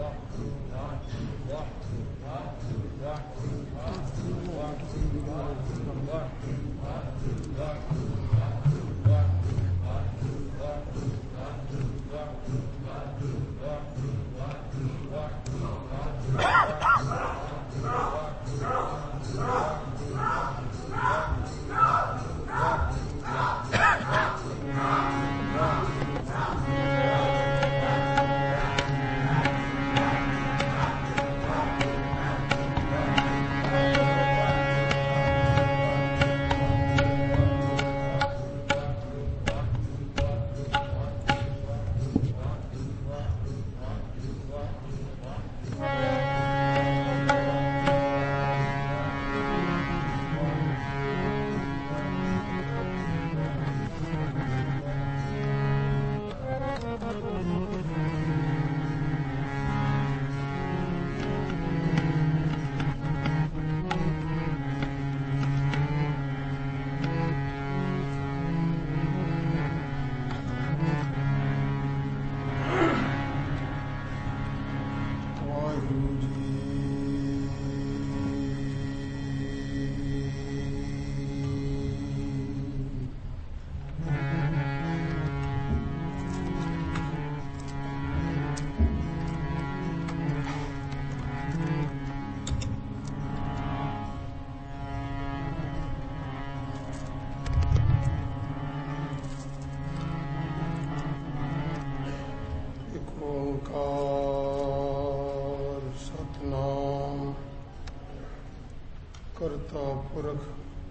ਕਰਤਾ ਪੁਰਖ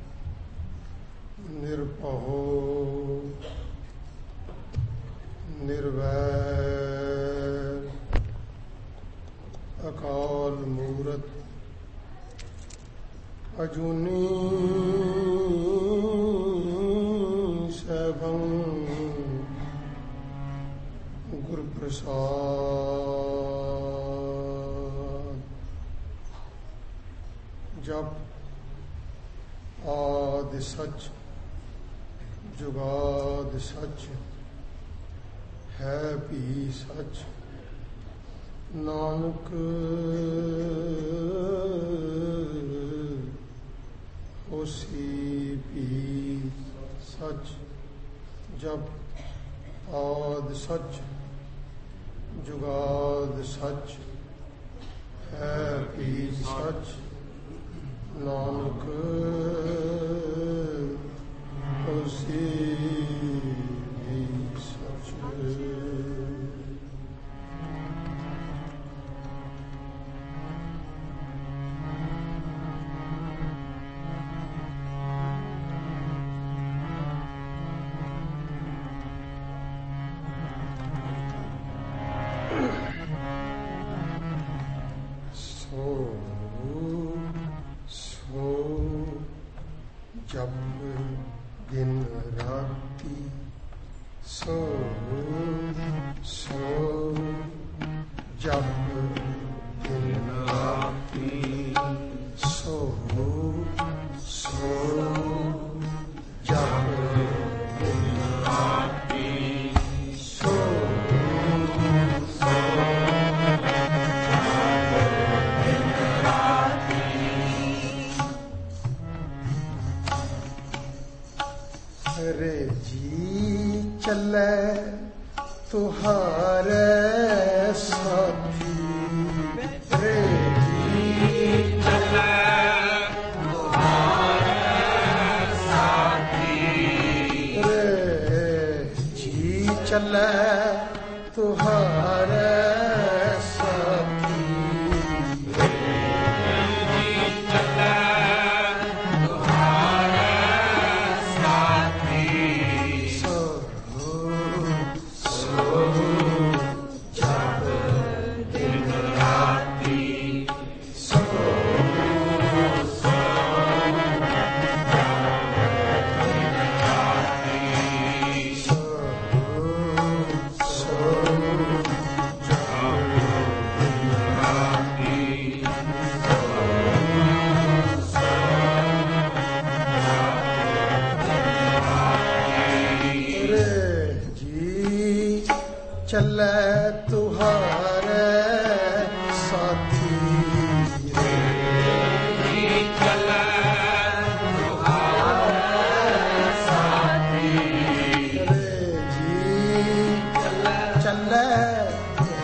ਨਿਰਭਉ ਨਿਰਵੈਰ ਅਕਾਲ ਮੂਰਤ ਅਜੂਨੀ ਸੈਭੰ ਗੁਰ ਪ੍ਰਸਾਦ। ਜਪ ਆਦਿ ਸੱਚ ਜੁਗਾਦ ਸੱਚ ਹੈ ਵੀ ਸੱਚ ਨਾਨਕ ਹੋਸੀ ਵੀ ਸੱਚ। ਜਪ ਆਦਿ ਸੱਚ ਜੁਗਾਦ ਸੱਚ ਹੈ ਵੀ ਸੱਚ ਨਾਨਕ ਹੋਸੀ ਵੀ ਸੱਚ। ਜਪ ਦਿਨ ਰਾਤੀ ਸੋ ਜਪ ਦਿਨ ਰਾਤੀ ਸੋ ਜਪ ਦਿਨ ਰਾਤੀ ਸੋ रे जी चले तुहारे साथी रे जी चले तुहारे साथी रे जी चले तुहारे साथी रे जी चले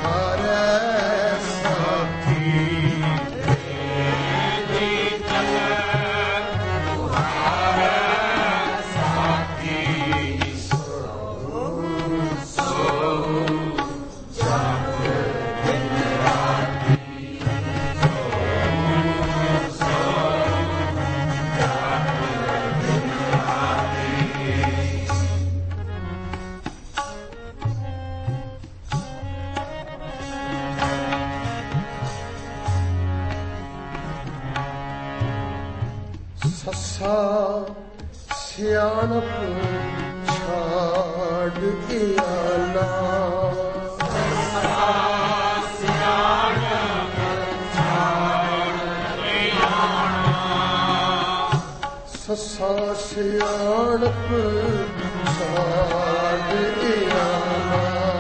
ਸੱਸਾ ਸਿਆਣਪ ਛਾੜ ਗਿਆਨਾ ਸੱਸਾ ਸਿਆਣਪ ਛਾੜ ਗਿਆਨਾ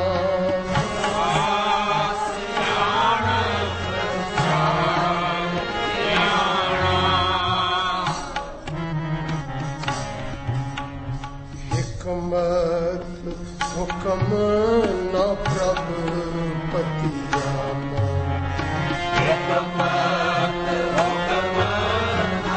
ਹੁਕਮ ਨਾ ਪ੍ਰਭ ਪਤਿਆਨਾ ਹੁਕਮਤ ਹੁਕਮ ਨਾ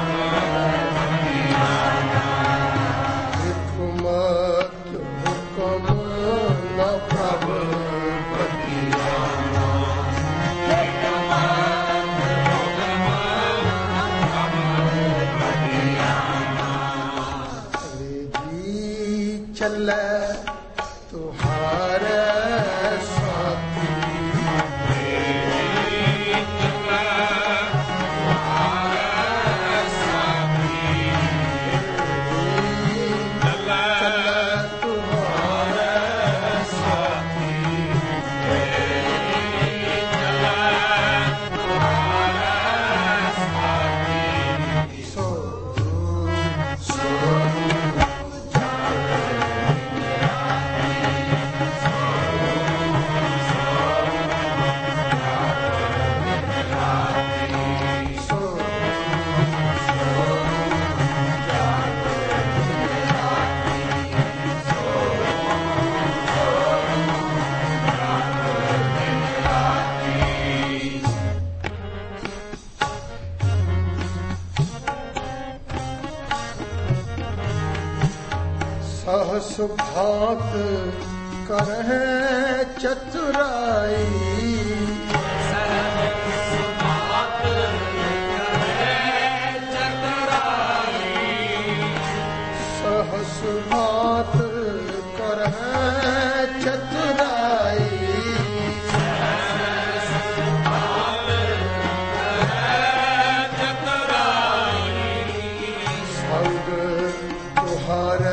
ਪ੍ਰਭ ਪਤਿਆਨਾ ਚੱਲੇ ਤੁਹਾਰੇ ਸਾਥੀ सहस भात करहे चतुराई सहस भात करहे चतुराई सहस भात करहे चतुराई सहस भात करहे चतुराई संग तुहारे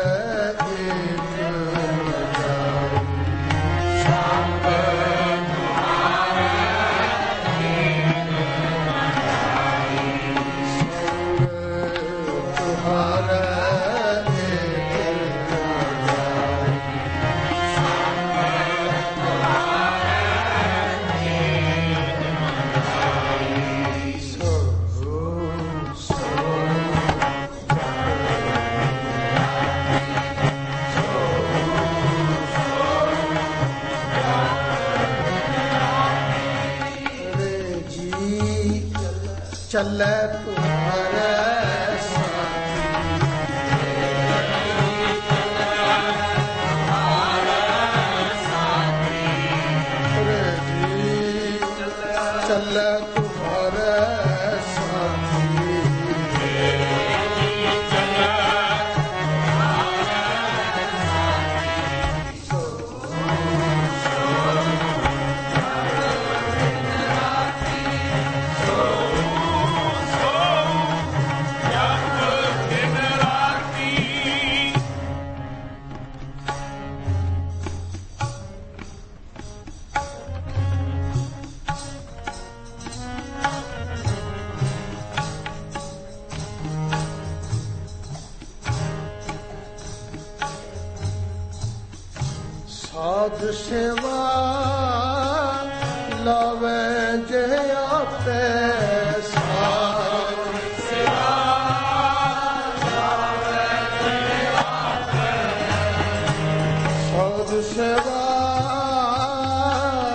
चले तुम्हारे साथी चले तुम्हारे साथी साध सेवा लावे जे आपे साध सेवा लावे जे आपे साध सेवा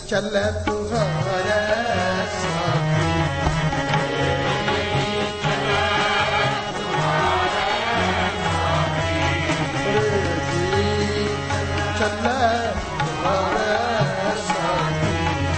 ਚੱਲੇ ਤੁਹਾਰੇ ਸਾਥੀ ਚੱਲੇ ਤੁਹਾਰੇ ਸਾਥੀ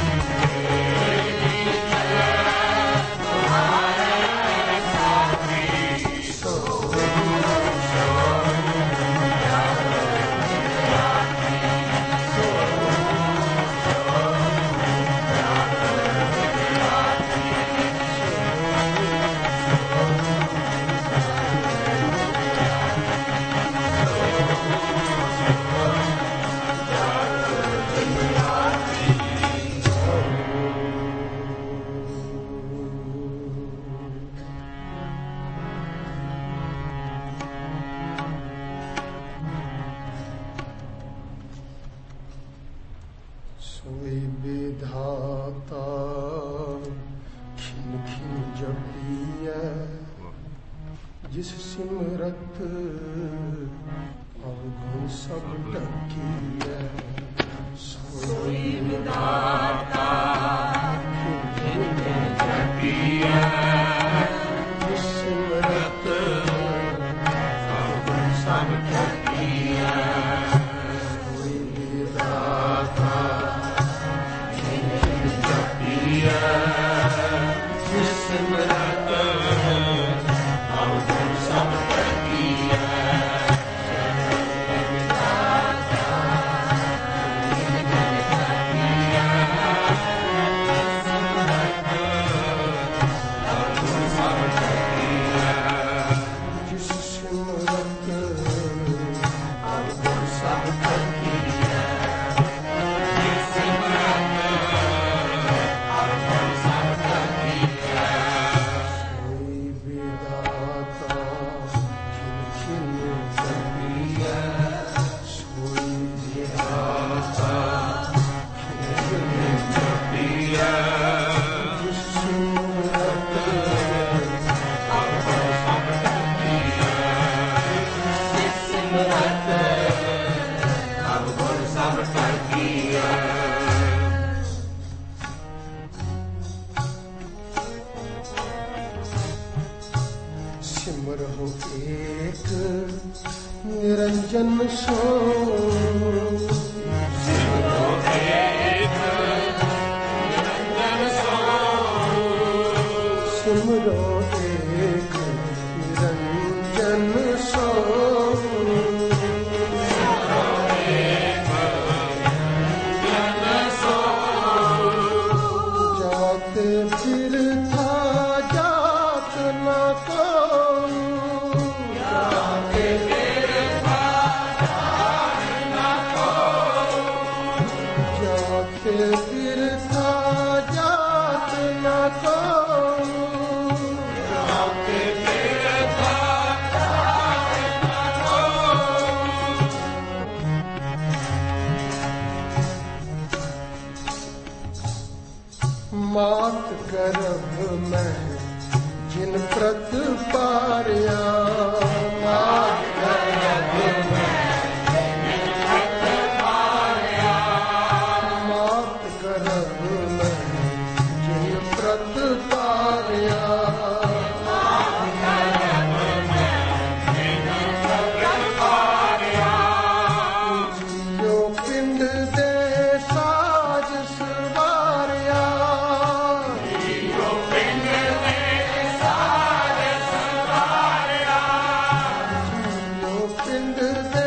सोई विधाता खिन खिन जपिया जिस सिमरत अवगुण सब ढकिया सोई विधाता खिन खिन जपिया जिस सिमरत अवगुण सब ढकिया सोई विधाता सिमरहु एक निरंजन सो सिमरहु एक निरंजन सो सिमरहु एक निरंजन सो जाते फिर था जात न को तीर्था जात न को मात गर्भ में जिन प्रत पारिया मात गर्भ में जो पिंड दे साज सवारिया जो पिंड दे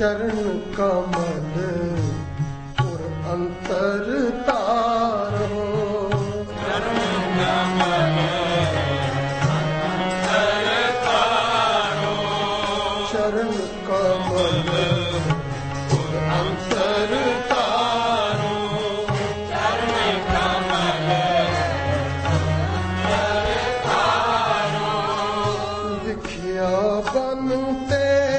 चरण कमल और अंतर तारो, चरण कमल अंतर तारो, चरण कमल और अंतर तारो, चरण कमल अंतर तारो, विखिया बनते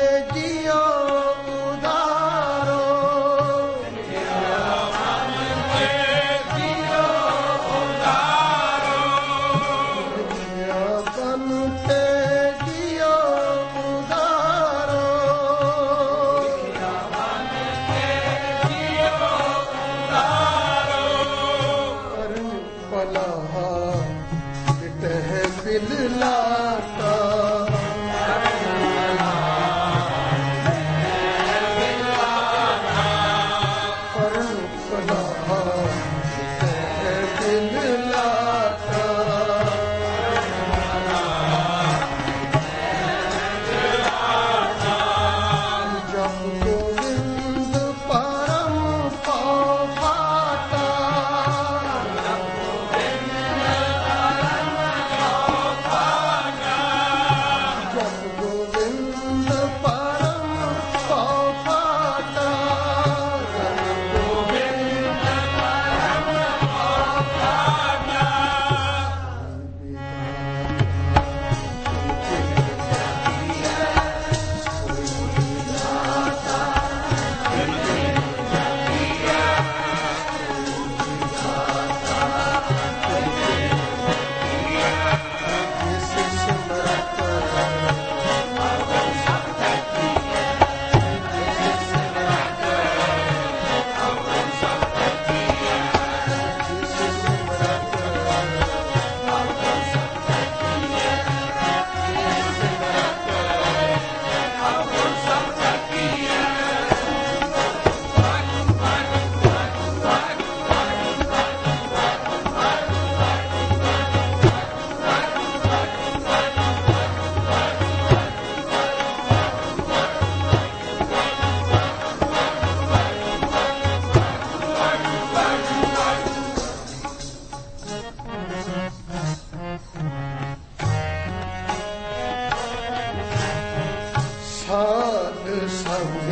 साध संग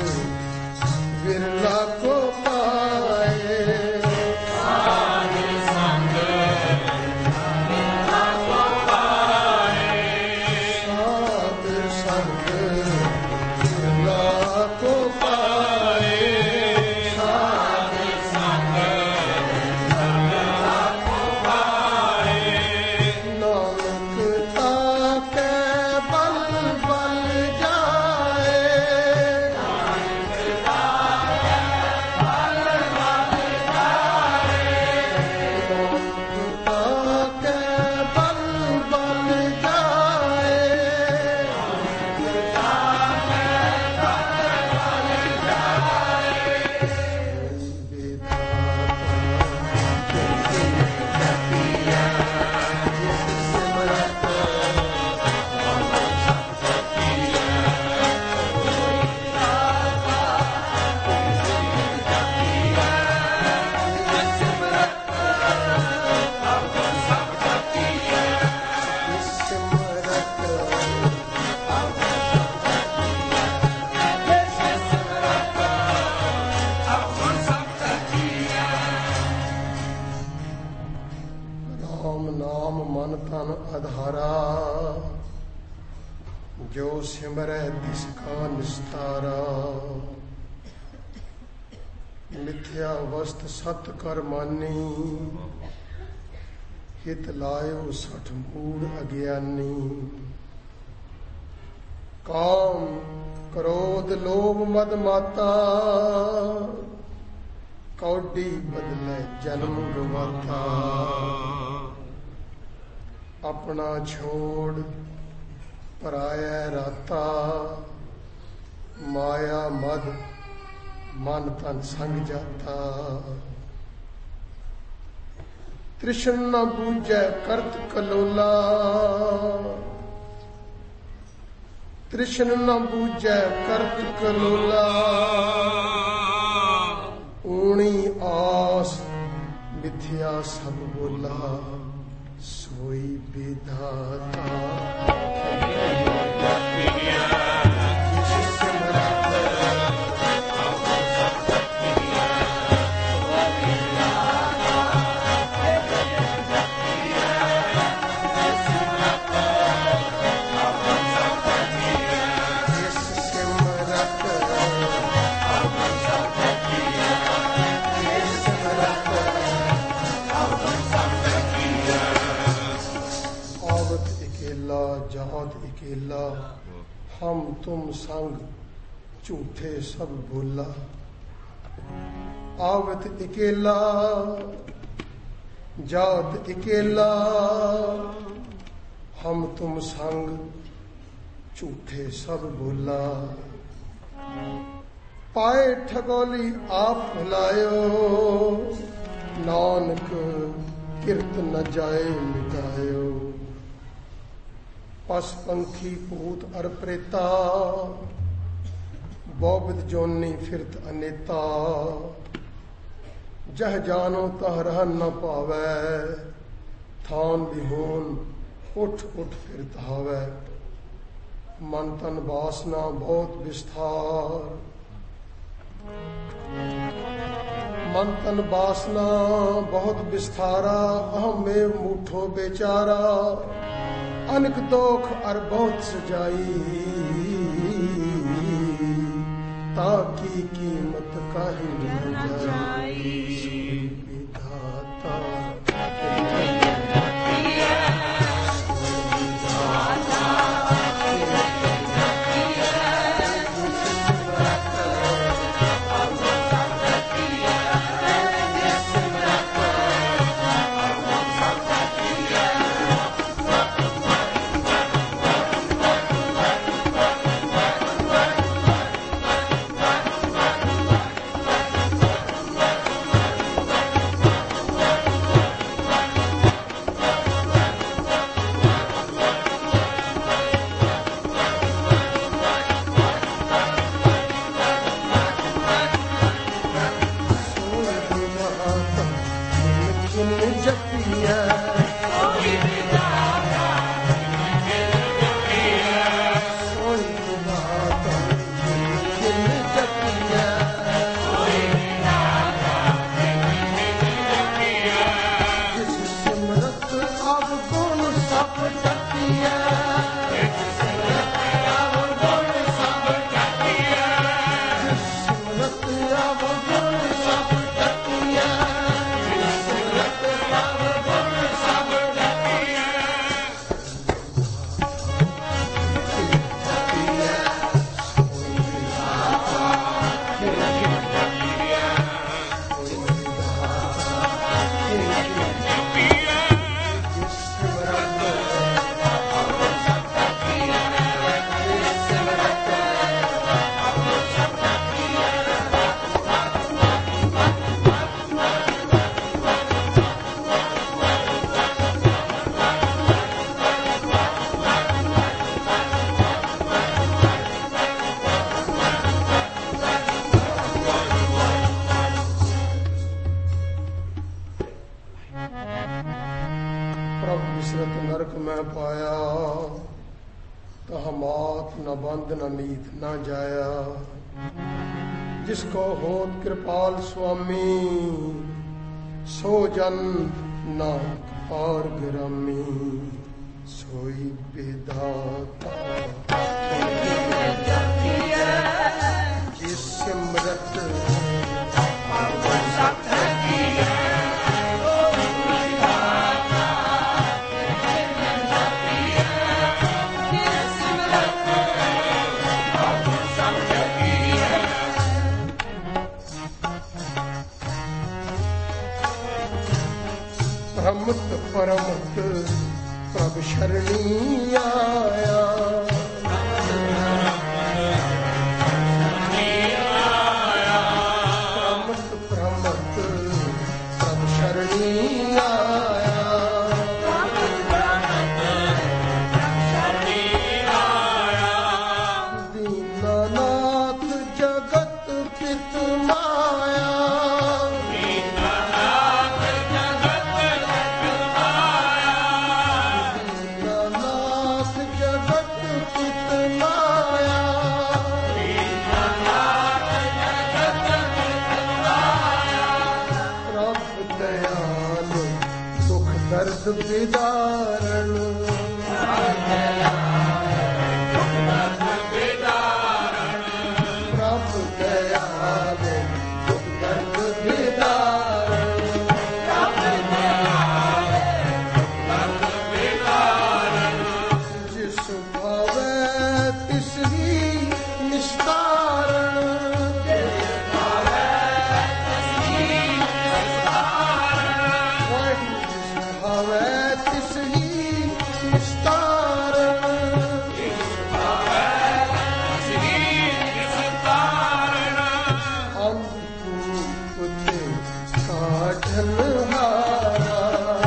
विरला को पाए, साध संग विरला को पाए, साध संग विरला को पाए, साध संग विरला को पाए, नानक ताके बल बल जाए, ताके बल बल जाए, राम नाम मन तन आधारा, जो सिमरै तिस का निस्तारा, मिथ्या वस्त सत कर मानी, हित लायो सठ मूढ़ अज्ञानी, काम क्रोध लोभ मद माता, कौडी बदले जन्म गवाता, अपना छोड़ पराया राता, माया मद मन तन संग जाता, तृष्ण न बूझै करत कलोला, ਤ੍ਰਿਸ਼ਨ ਨ ਬੂਝੈ ਕਰਤ ਕਲੋਲਾ ਊਣੀ ਆਸ ਮਿਥਿਆ ਸਭ ਬੋਲਾ ਸੋਈ ਵਿਧਾਤਾ इकेला हम तुम संग झूठे सब बोला आवत इकेला जात इकेला हम तुम संग झूठे सब बोला पाए ठगोली आप भुलायो नानक किरत न जाए मिटायो पस पंखी भूत अर प्रेता बौबिद जोनी फिरत अनेता जह जानो तह रहन न पावै थान बिहोन उठ उठ फिरत हावै मन तन वासना बहुत विस्तार मन तन वासना बहुत विस्तारा अहम में मूठो बेचारा अनक दोख अर बहुत सजाई ताकि कीमत काहे न जाई विधाता न नीत न जाया जिसको होत कृपाल स्वामी सो जन नाक पार ग्रामी सोई विधाता जिस सिमरत प्रमत परमत प्रभ शरणी आया प्रमत प्रमत प्रभ शरणी आया ਦਰਦ ਵਿਦਾਰਣ ਪ੍ਰਭ ਦਇਆਲੇ ਦਰਦ ਵਿਦਾਰਣ ਜਿਸ ਭਾਵੈ ਤਿਸ ਹੀ ਨਿਸਤਾਰਣ ਭਾਵੈ ਤਿਸ ਹੀ ਨਿਸਤਾਰਣ ਅੰਧਕੂਪ ਤੇ ਕਾਢਨ ਹਾਰਾ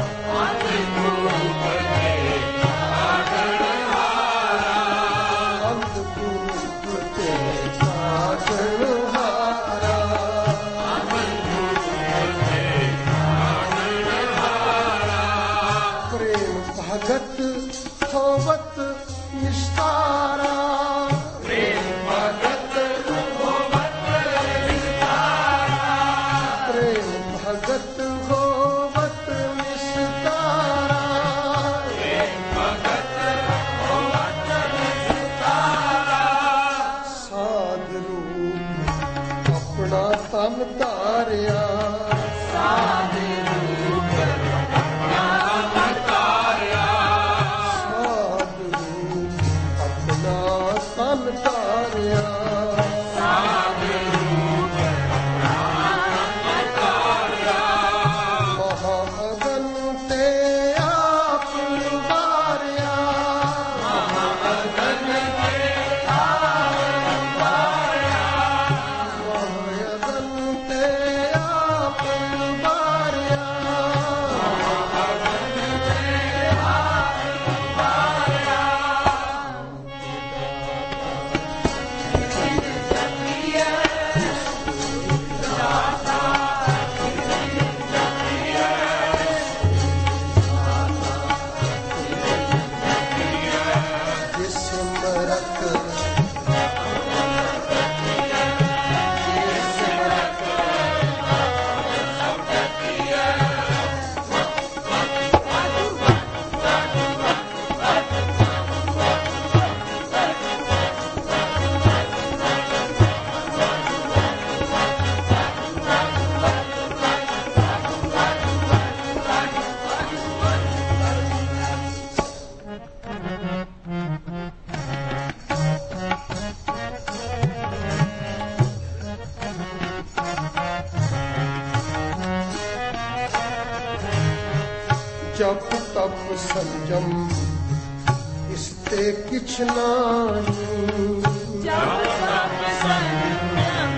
ਅੰਧਕੂਪ ਤੇ ਕਾਢਨ ਹਾਰਾ ਪ੍ਰੇਮ ਭਗਤ ਹੋਵਤ ਨਿਸਤਾਰਾ ਪ੍ਰੇਮ ਭਗਤ ਹੋਵਤ ਨਿਸਤਾਰਾ ਸਾਧ ਰੂਪ ਆਪਣਾ ਤਨ ਧਾਰਿਆ ਸਾਧ ਰੂਪ ਆਪਣਾ ਤਨ ਧਾਰਿਆ ਮਹਾਂਗਨ ਤੇ ਆਪ ਉਬਾਰਿਆ ਮਹਾਂਗਨ ਤੇ ਆਪ ਉਬਾਰਿਆ ਜਿਸ ਮਰਕ ਜਪ ਤਪ ਸੰਜਮ ਇਸ ਤੇ ਕਿਛ ਨਾਹੀ ਜਪ ਤਪ ਸੰਜਮ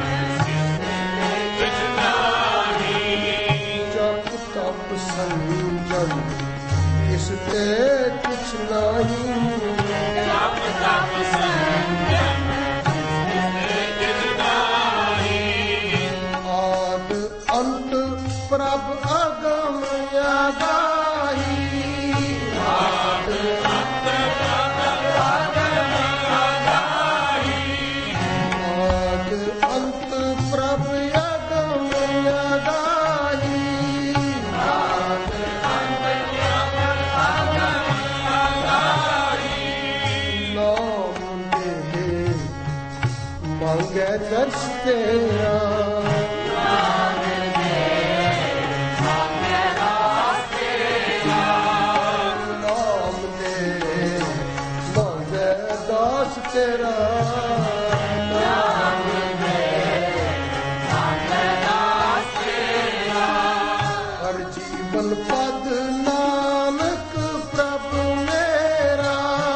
ਇਸ ਤੇ ਕਿਛ ਨਾਹੀ ਆਦ ਅੰਤ ਪ੍ਰਭ ਅਗਮ ਅਗਾਹੀ ਆਦ ਅੰਤ ਪ੍ਰਭ ਅਗਮ ਅਗਾਹੀ ਨਾਮ ਦੇ ਮੰਗੈ ਦਰਸ ਤੇਰਾ ਤੇਰਾ ਨਾਮ ਹਰ ਜੀਵਨ ਪਦ ਨਾਨਕ ਪ੍ਰਭ ਮੇਰਾ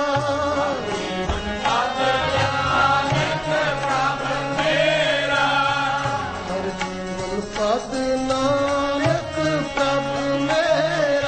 ਹਰ ਜੀਵਨ ਪਦ ਨਾਨਕ ਪ੍ਰਭ ਮੇਰਾ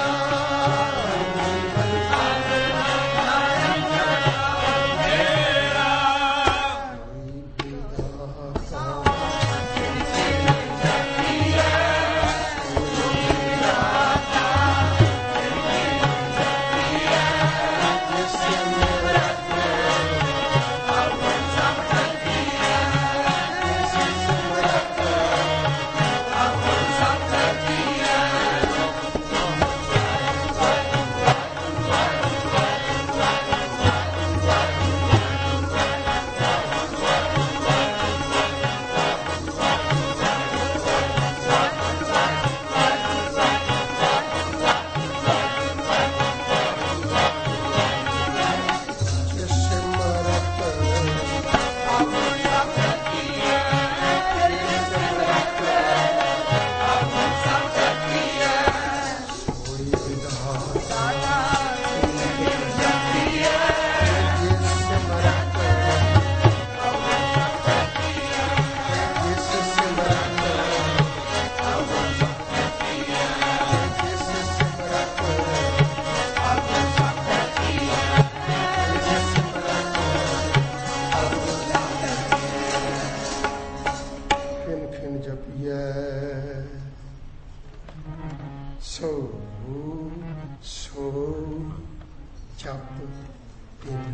ਸੋ ਜਪ ਦਿਨ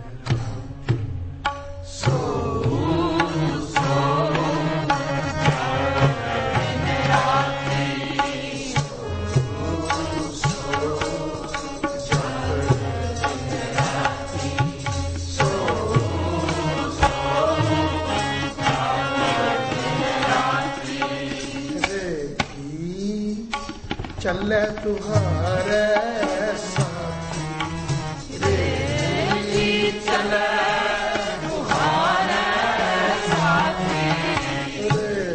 ਸੋ ਸੋ चले तुहारे साथी रे चले तुहारे साथी रे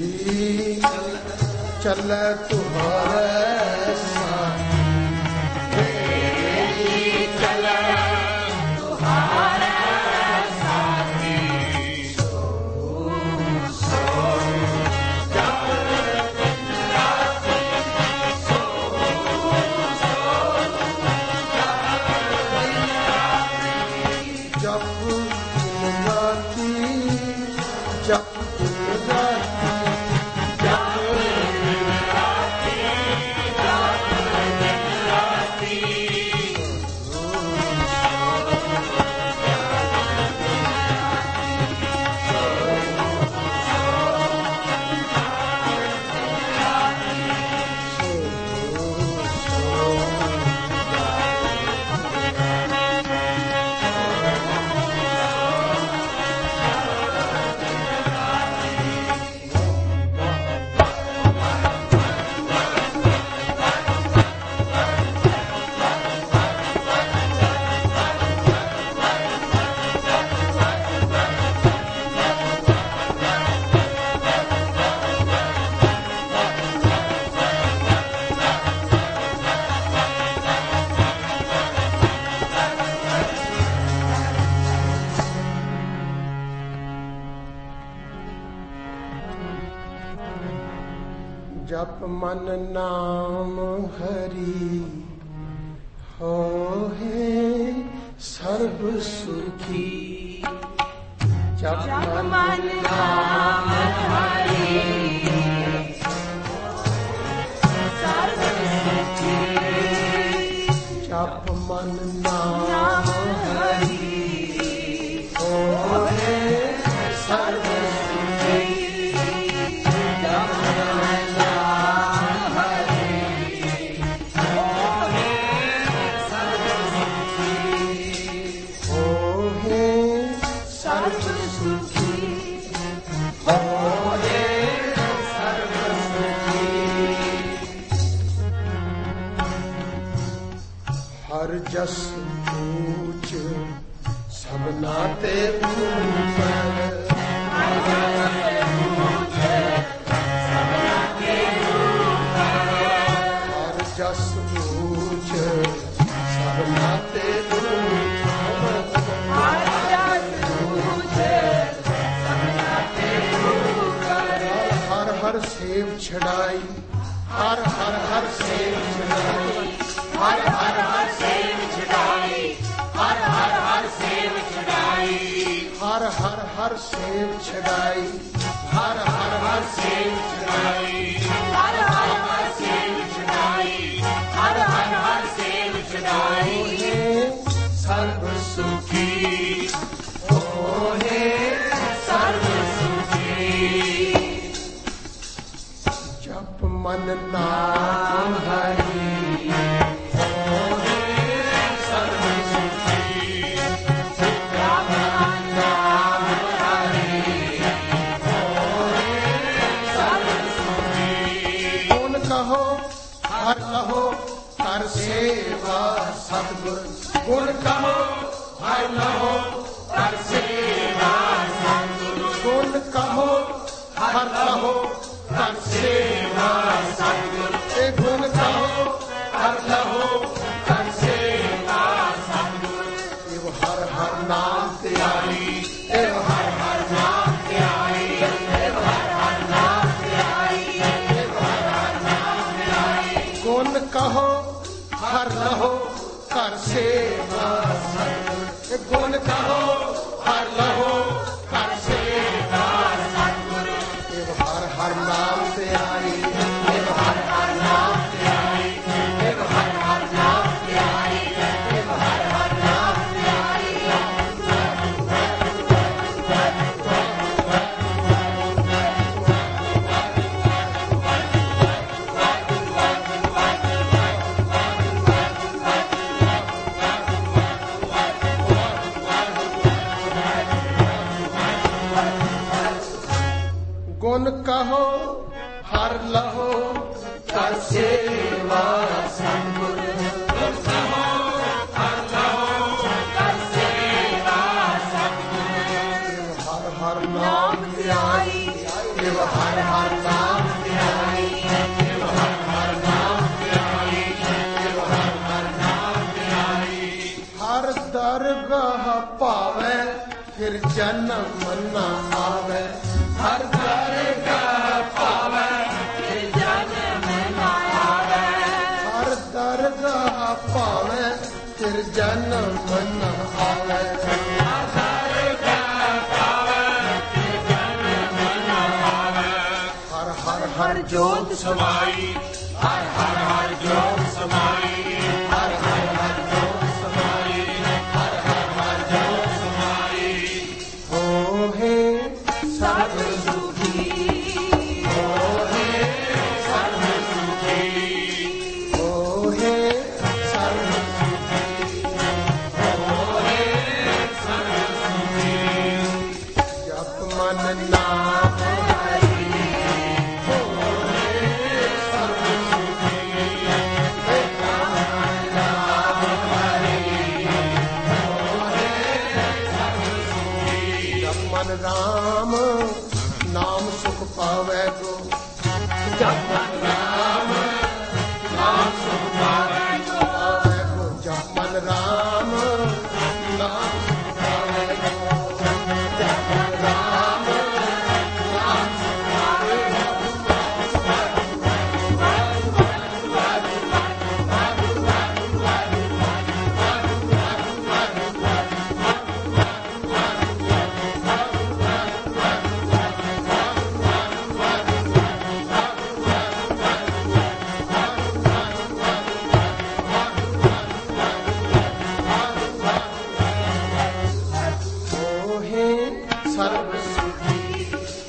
चले तुहारे साथी रे चले तुहारे साथी सो सो जप दिन राती सो सो जप दिन राती जप दिन राती जप दिन राती जप दिन राती जप मन नाम हरि होए सर्व सुखी जप मन नाम हरि सर्व सुखी जप मन नाम हरि होए सर्व सुखी जप मन नाम हरि होए सर्व सुखी होए सर्व सुखी होए सर्व सुखी हर जस पूछ सबना ते ऊपर हर जस पूछ सबना ते हर हर सेव छड़ाई हर हर हर सेव छड़ाई हर हर हर सेव छुड़ाई हर हर हर सेव छुड़ाई हर हर हर सेव छड़ाई हर हर हर सेव छुड़ाई हर हर हर सेव छुड़ाई हर हर हर सेव छुड़ाई सर्व सुखी होए सर्व सुखी जप मन नाम हरि होए सर्व सुखी जप मन नाम हरि होए सर्व सुखी गुण कहो हर कहो कर सेवा सतगुर गुण कहो हर कहो कर सेवा सतगुरु गुण कहो हर कहो कर सेवा सतगुरु ए गुण कहो हर कहो कर सेवा सतगुरु एव हर हर नाम ते आई एव हर हर नाम ते आई एव हर हर नाम ते आई एव हर हर नाम ते आई गुण कहो हर कहो कर सेवा सतगुर ए गुण कहो हर कहो कर सेवा सतगुरु एव हर हर नाम ते आई एव हर हर नाम ते आई ਭਾਵੈ ਫਿਰ ਜਨਮ ਨਾ ਆਵੈ। ਹਰ ਦਰ ਕਾ ਭਾਵੈ ਫਿਰ ਜਨਮ ਨਾ ਆਵੈ। ਹਰ ਦਰ ਦਾ ਭਾਵੈ ਫਿਰ ਜਨਮ ਨਾ ਆਵੈ। ਹਰ ਦਰ ਕਾ ਭਾਵੈ ਫਿਰ ਜਨਮ ਨਾ ਆਵੈ। ਹਰ ਹਰ ਹਰ ਜੋਤ ਸਮਾਈ ਹਰ ਹਰ ਹਰ ਜੋਤ ਸਮਾਈ ਹਰ ਹਰ ਹਰ ਜੋਤ ਸਮਾਈ ਹਰ ਹਰ ਹਰ ਜੋਤ ਸਮਾਈ। ਹੋਏ ਸਰਬ ਸੁਖੀ ਹੋਏ ਸਰਬ ਸੁਖੀ ਹੋਏ ਸਰਬ ਹੋਏ ਸਰਬ ਸੁਖੀ। ਜਪ ਮਨ ਨਾਮ ਹਰੀ ਹੋਏ ਸਰਬ ਸੁਖੀ। ਜਪ ਮਨ ਨਾਮ ਹਰੀ ਹੋਏ ਸਰਬ ਸੁਖੀ। ਜਪ ਮਨ ਰਾਮ ਨਾਮ ਸੁਖ ਪਾਵੈ ਗੋ। ਜਪ ਮਨ ਰਾਮ ਨਾਮ ਸੁਖ ਪਾਵੈ ਗੋ। ਪਾਵੈ ਗੋ। ਜਪ ਮਨ ਰਾਮ ਨਾਮ ਸੁਖ ਪਾਵੈ ਗੋ। ਜਪ ਮਨ ਰਾਮ ਨਾਮ ਸੁਖ ਪਾਵੈ ਗੋ। ਹੋਏ ਸਰਬ ਸੁਖੀ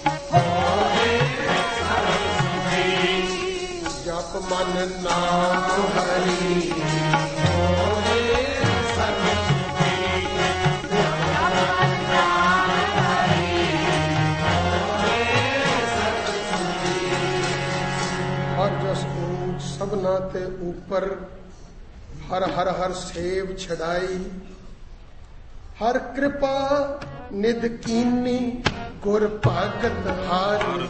ਹੋਏ ਸਰਬ ਸੁਖੀ। ਜਪ ਮਨ ਨਾਮ ਹਰੀ ਹੋਏ ਸਰਬ ਸੁਖੀ। ਜਪ ਮਨ ਨਾਮ ਹਰੀ ਹੋਏ ਸਰਬ ਸੁਖੀ। ਹਰ ਜਸ ਊਚ ਸਭਨਾ ਤੇ ਉਪਰ ਹਰ ਹਰ ਹਰ ਸੇਵ ਛਡਾਈ। ਹਰ ਕਿਰਪਾ ਨਿਧ ਕੀਨੀ ਗੁਰ ਭਗਤ ਹਾਰੀ।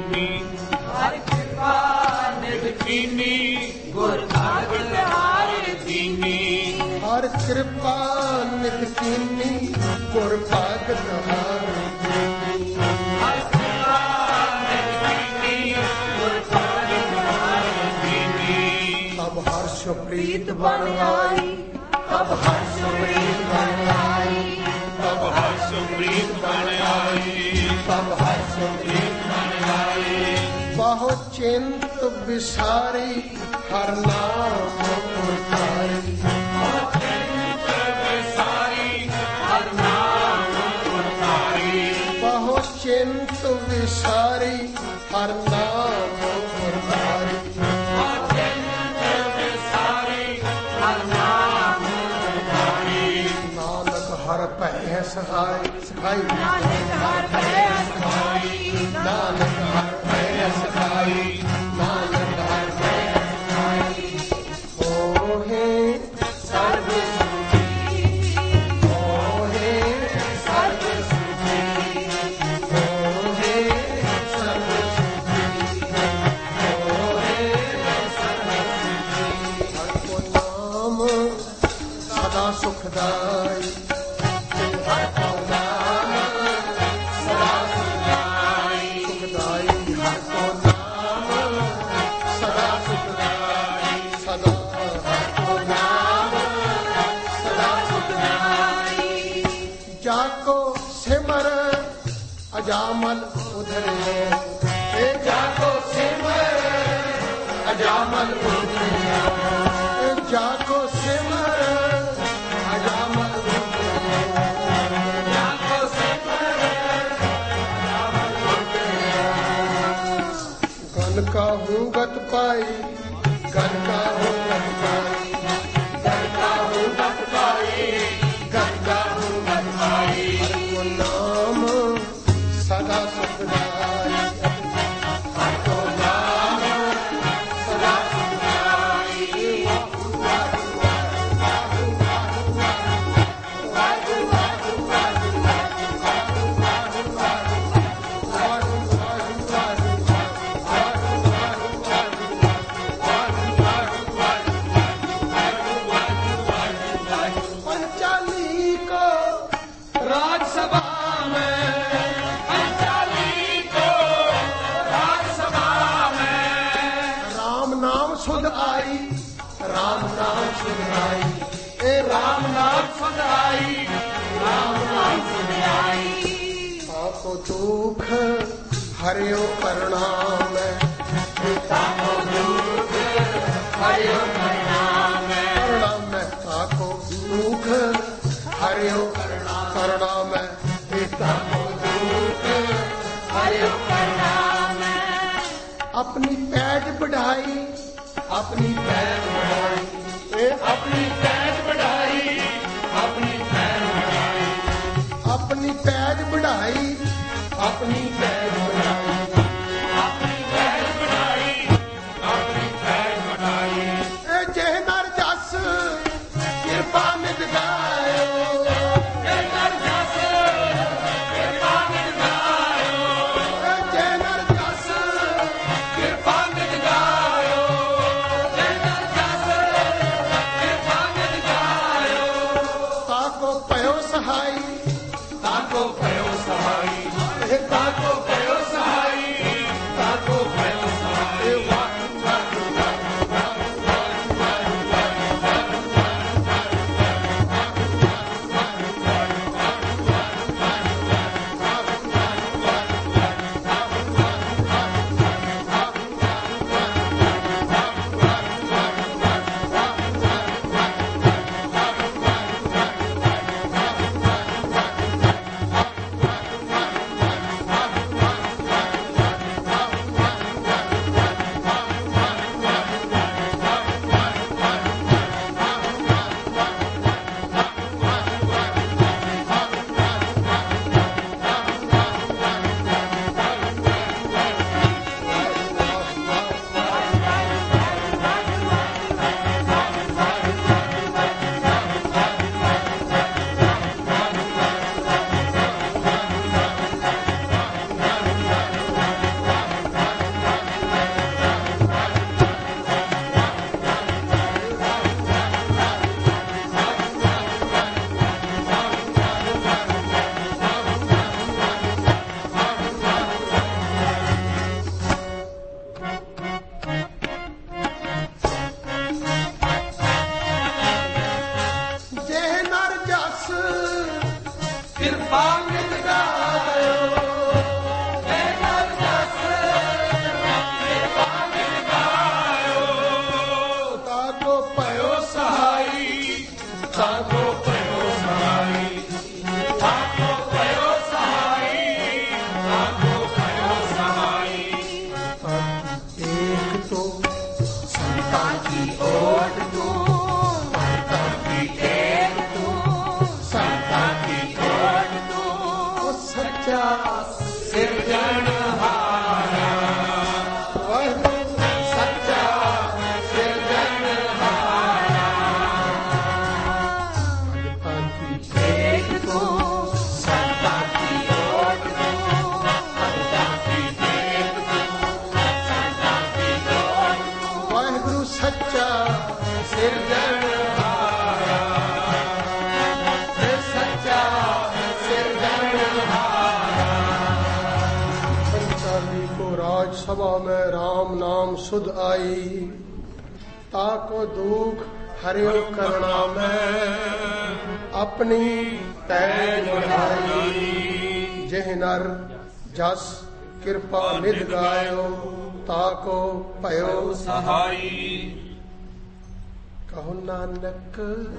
ਹਰ ਕਿਰਪਾ ਨਿਧ ਕੀਨੀ ਗੁਰ ਭਗਤ ਹਾਰ ਦੀਨੀ। ਹਰ ਕਿਰਪਾ ਨਿਧ ਕੀਨੀ ਗੁਰ ਭਗਤ ਹਾਰੀ। ਹਰ ਕਿਰਪਾ ਨਿਧ ਕੀਨੀ ਗੁਰ ਭਗਤ ਹਾਰ ਦੀਨੀ। ਤਬ ਹਰਸ਼ ਪ੍ਰੀਤ ਬਣ ਆਈ। ਤਬ ਹਰਸ਼ ਪ੍ਰੀਤ ਬਣ ਆਈ। ਤਬ ਹਰਸ਼ ਪ੍ਰੀਤ ਬਣ ਆਈ। ਤਬ ਹਰਸ਼ ਪ੍ਰੀਤ ਬਣ ਆਈ। ਬਹੁ ਚਿੰਤ ਵਿਸਾਰੀ ਹਰ ਨਾਮ ਉਤਾਰੀ। ਚਿੰਤ ਵਿਸਾਰੀ ਹਰ ਨਾਮ ਉਤਾਰੀ। ਬਹੁ ਚਿੰਤ ਵਿਸਾਰੀ ਹਰ ਨਾਮ ਉਤਾਰੀ। ਚਿੰਤ ਵਿਸਾਰੀ ਹਰ ਨਾਮ ਉਤਾਰੀ। ਨਾਨਕ ਹਰ ਭੈ ਸਹਾਈ ਸਹਾਈ। ਨਾਨਕ ਹਰ ਭੈ ਸਹਾਈ। ਨਾਨਕ ਹਰ ਭੈ ਸਹਾਈ। ਨਾਨਕ ਹਰ ਭੈ ਸਹਾਈ। ਹੋਏ ਸਰਬ ਸੁਖੀ ਹੋਏ ਸਰਬ ਸੁਖੀ ਹੋਏ ਸਰਬ ਸੁਖੀ। ਹੋਏ ਸਰਬ ਸੁਖੀ। ਹਰ ਕੋ ਨਾਮ ਸਦਾ ਸੁਖਦਾਈ। ਹਰ ਕੋ ਨਾਮ ਸਦਾ ਸੁਖਦਾਈ। ਸੁਖਦਾਈ ਹਰ ਕੋ ਨਾਮ ਸਦਾ ਸੁਖਦਾਈ। ਸਦਾ ਹਰ ਕੋ ਨਾਮ ਸਦਾ ਸੁਖਦਾਈ। ਜਾ ਕੋ ਸਿਮਰ ਅਜਾਮਲ ਉਧਰਿਓ। ਏ ਜਾ ਕੋ ਸਿਮਰ ਅਜਾਮਲ ਉਧਰਿਓ। ਏ ਜਾ ਕੋ ਸਿਮਰ ਅਜਾਮਲ ਉਧਰਿਓ। ਜਾ ਕੋ ਸਿਮਰ ਅਜਾਮਲ ਉਧਰਿਓ। ਗਨ ਕਾਹੂ ਗਤ ਪਾਈ। ਗਨ ਕਾਹੂ ਗਤ ਪਾਈ। ਗਨ ਕਾਹੂ ਗਤ ਪਾਈ। ਗਨ ਕਾਹੂ ਗਤ ਪਾਈ। ਹਰ ਕੋ ਨਾਮ ਸਦਾ ਸੁਖਦਾਈ। ਹਰ ਕੋ ਨਾਮ ਸਦਾ ਸੁਖਦਾਈ। राम नाम सुधाई, ए राम नाम सुधाई, राम नाम सुधाई। ताको दुख हरियो प्रणाम, ताको दुख हरियो प्रणाम, प्रणाम ताको दुख हरियो प्रणाम, ताको दुख हरियो प्रणाम। अपनी पैज बढ़ाई, अपनी पैज बढ़ाई, अपनी पैज बढ़ाई, अपनी पैज बढ़ाई, अपनी पैज बढ़ाई, अपनी पैज बढ़ाई, अपनी पैज बढ़ाई, अपनी पैज बढ़ाई। जे नर जस किरपा नित गायो, जे नर जस किरपा नित गायो, जे नर जस किरपा नित गायो, जे नर जस किरपा नित गायो। ताको पयो सहाई, ताको पयो सहाई, ताको पयो सहाई, ताको पयो सहाई। सभा में राम नाम सुध आई, ताको दुख हरियो करुणा में अपनी पैज बढ़ाई। जेह नर जस किरपा निध गायो, ताको पयो सहाई। कहो नानक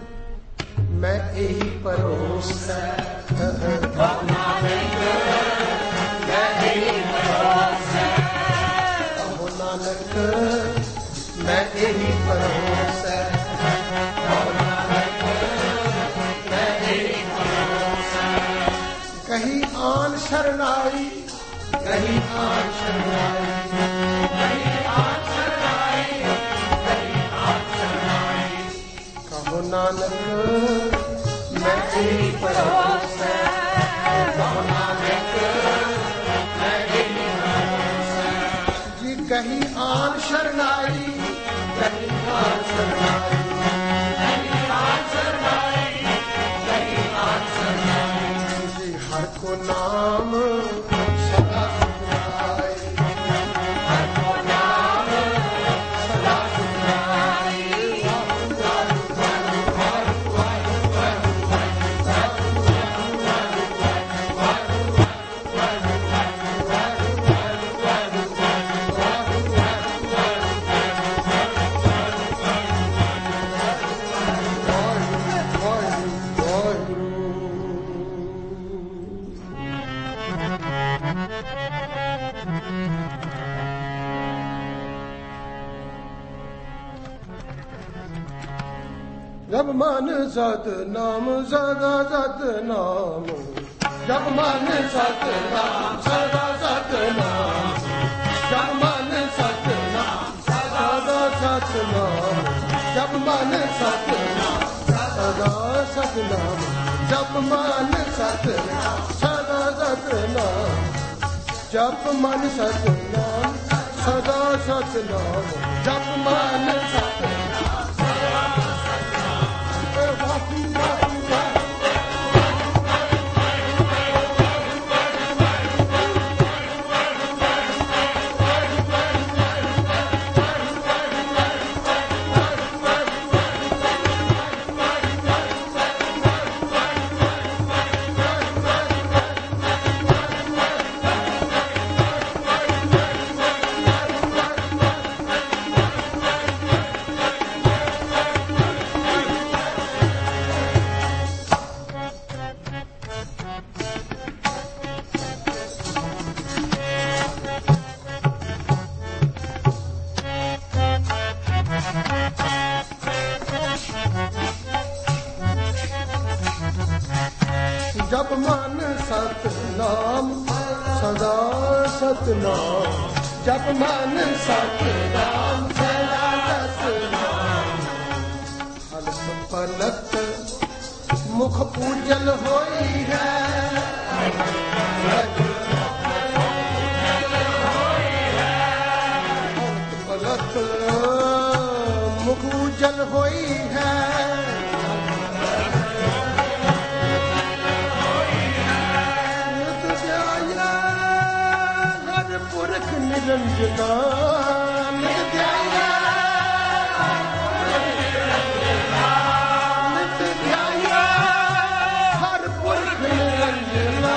मैं यही परोसा, कहो नानक मैं यही परोसा, कहो नानक मैं यही परोसा, कहो नानक मैं यही परोसा। कहीं आन शरणाई, कहीं आन शरणाई, कहीं आन शरणाई, कहीं आन शरणाई। कहो नानक मैं यही परोसा, कहो नानक मैं यही परोसा। जी कहीं आन शरणाई, कहीं आन शरणाई, कहीं आन शरणाई, कहीं आन शरणाई। जी हर को नाम सदा सुनाई, हर को नाम सदा सुनाई। ਜਪ ਮਨ ਸਤਿਨਾਮ ਸਦਾ ਸਤਿਨਾਮ ਜਪ ਮਨ ਸਤਿਨਾਮ ਸਦਾ ਸਤਿਨਾਮ ਜਪ ਮਨ ਸਤਿਨਾਮ ਸਦਾ ਸਤਿਨਾਮ ਜਪ ਮਨ ਸਤਿਨਾਮ ਸਦਾ ਸਤਿਨਾਮ ਜਪ ਮਨ ਸਤਿਨਾਮ ਸਦਾ ਸਤਿਨਾਮ ਜਪ ਮਨ ਸਤਿਨਾਮ ਸਦਾ ਸਤਿਨਾਮ ਜਪ ਮਨ ਸਤਿਨਾਮ ਸਦਾ ਜਪ ਮਨ ਸਤਿਨਾਮ ਸਦਾ ਸਤਿਨਾਮ ਜਪ ਮਨ ਸਤਿਨਾਮ ਸਦਾ ਸਤਿਨਾਮ ਹਲਕ ਪਲਕ ਮੁਖ ਪੂਜਲ ਹੋਈ ਹੈ ਪਲਕ ਮੁਖ ਪੂਜਲ ਹੋਈ ਹੈ ਪੁਰਖ ਨਿਰੰਜਨਾ ਨਿਤ ਧਿਆਇਆ ਨਿਤ ਧਿਆਇਆ ਹਰ ਪੁਰਖ ਨਿਰੰਜਨਾ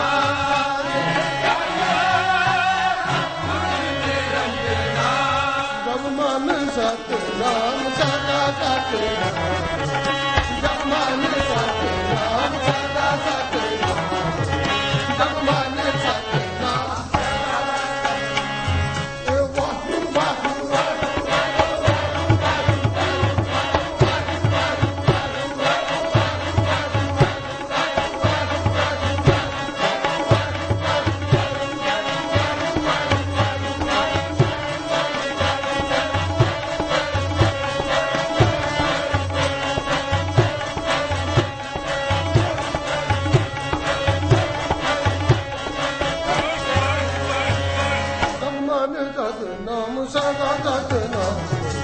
ਜਪ ਮਨ ਸਤਿਨਾਮ ਸਦਾ ਸਤਿਨਾਮ ਜਪ ਮਨ ਸਤਿਨਾਮ ਸਦਾ ਸਤਿਨਾਮ ਜਪ ਮਨ ਸਤਿਨਾਮ ਸਤਿਨਾਮ ਸਦਾ ਸਤਿਨਾਮ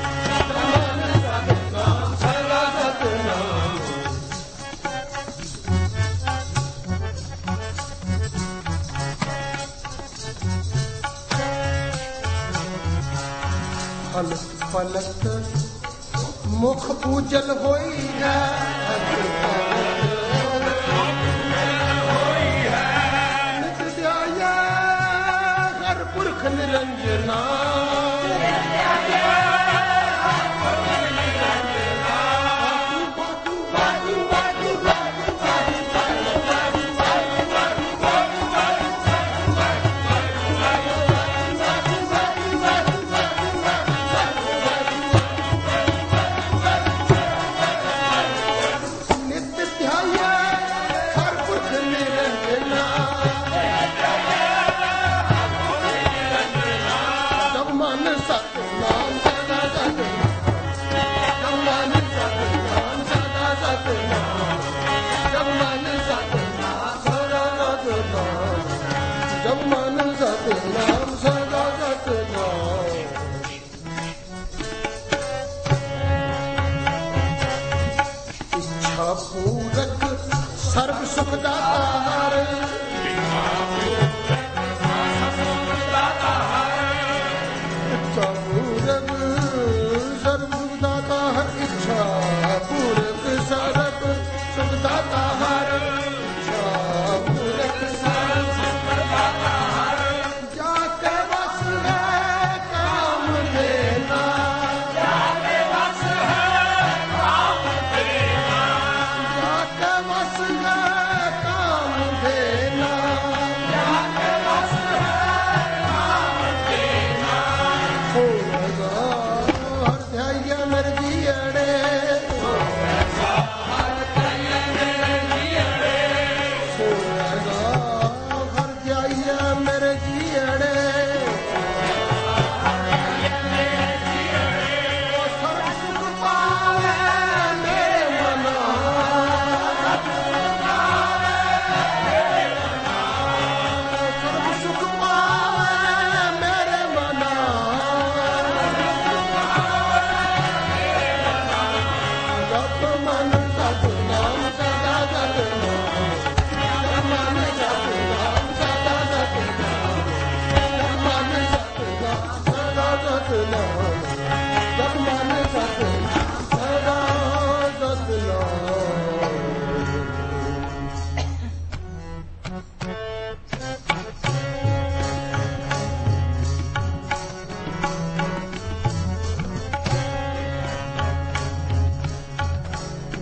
ਸਤਿਨਾਮ ਸਦਾ ਸਤਿਨਾਮ ਹਲਕ ਪਲਕ ਮੁਖ ਪੂਜਲ ਹੋਈ ਹੈ ਨਿਤ ਧਿਆਇਆ ਹਰ ਪੁਰਖ ਨਿਰੰਜਨਾ ਪੂਰਕ ਸਰਬ ਸੁਖ ਦਾਤਾ ਹਰ ਇੱਛਾ ਪੂਰਕ ਸਰਬ ਸੁਖ ਦਾਤਾ ਹਰ ਇੱਛਾ ਪੂਰਕ ਸਰਬ ਸੁਖ ਦਾਤਾ ਹਰ ਇੱਛਾ ਪੂਰਕ ਸਰਬ ਸੁਖ ਦਾਤਾ ਹਰ ਜਾ ਕੇ ਵਸ ਹੈ ਕਾਮ ਦੇਨਾ ਜਾ ਕੇ ਵਸ ਹੈ ਕਾਮ ਦੇਨਾ ਜਾ ਕੇ ਵਸ ਹੈ ਕਾਮ ਦੇਨਾ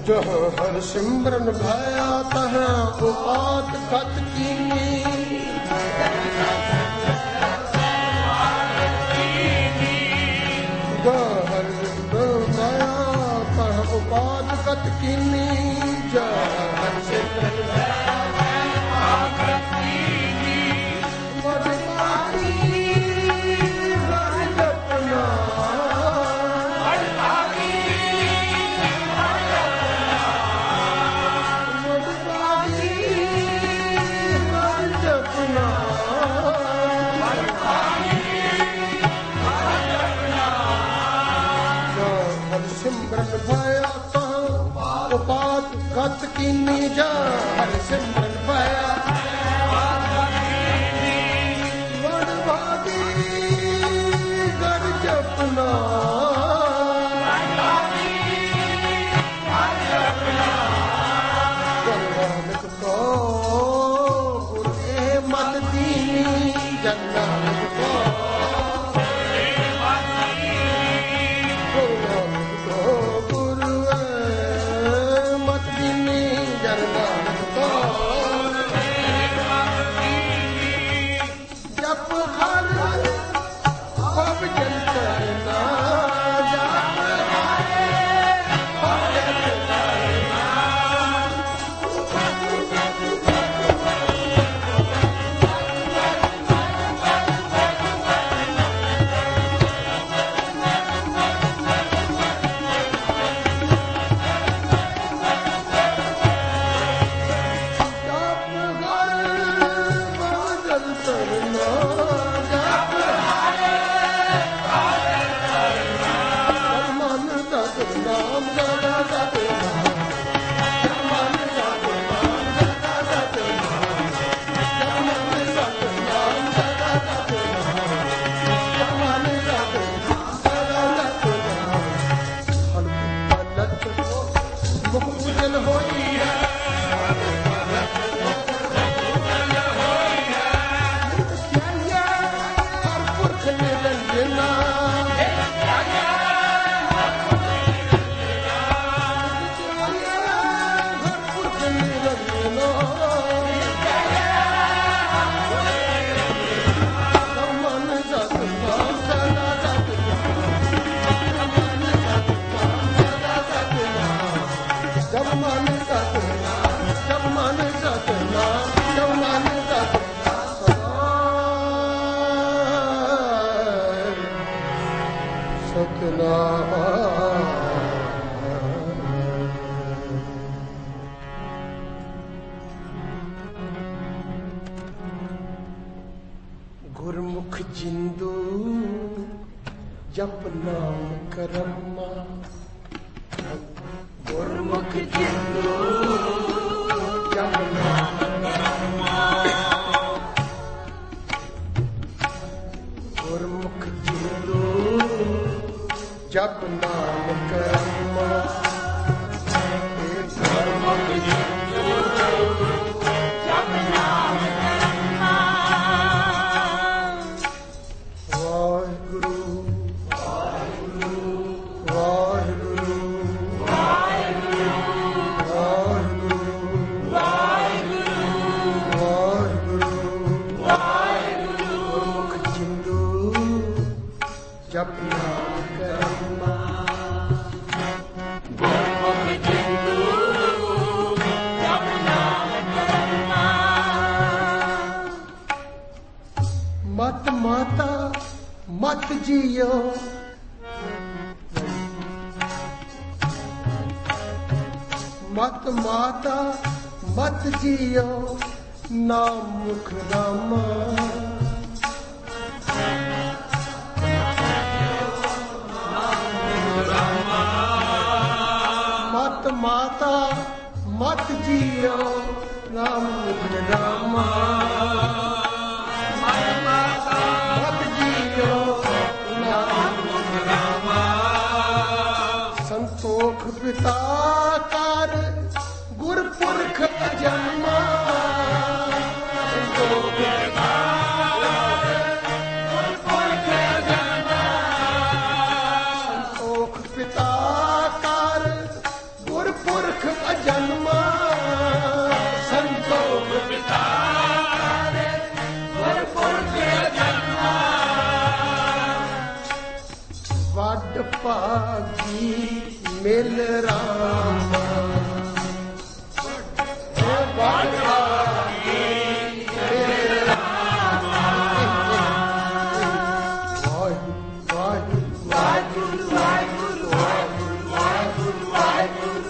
जह हर सिमरन भाया तह उपात कत कीनी जह हर सिमरन भाया तह उपात कत कीनी जह हर सिमरन भाया तह उपात कीनी कत कीनी जा हर सिमरन पाया वड भागी गढ़ जपना नानक को गुर ए मत दीनी नानक को गुरमुख जिंदू जप नाम करम्मा गुरमुख जिंदू जप नाम करम्मा गुरमुख जिंदू जप नाम करम्मा गुरमुख जिंदू जप नाम करम्मा जप नाम करम्मा गुरमुख जिंदू जप नाम करम्मा मत माता मत जियो मत माता मत जियो नाम मुख रामा मत माता मत जियो नाम मुख रामा मत माता मत जियो नाम मुख रामा संतोख पिता कर गुरपुरख अजन्मा संतोख पिता गुरपुरख अजन्मा संतोख पिता कर गुरपुरख ਪੁਰਖ ਅਜਨਮਾ ਸੰਤੋਖ ਪਿਤਾਰੇ ਗੁਰ ਪੁਰਖ ਅਜਨਮਾ ਵੱਡ ਭਾਗੀ ਮਿਲ ਰਾਮ ਵੱਡ ਭਾਗੀ ਮਿਲ ਰਾਮ ਵਾਹਿਗੁਰੂ ਵਾਹਿਗੁਰੂ ਵਾਹਿਗੁਰੂ ਵਾਹਿਗੁਰੂ ਵਾਹਿਗੁਰੂ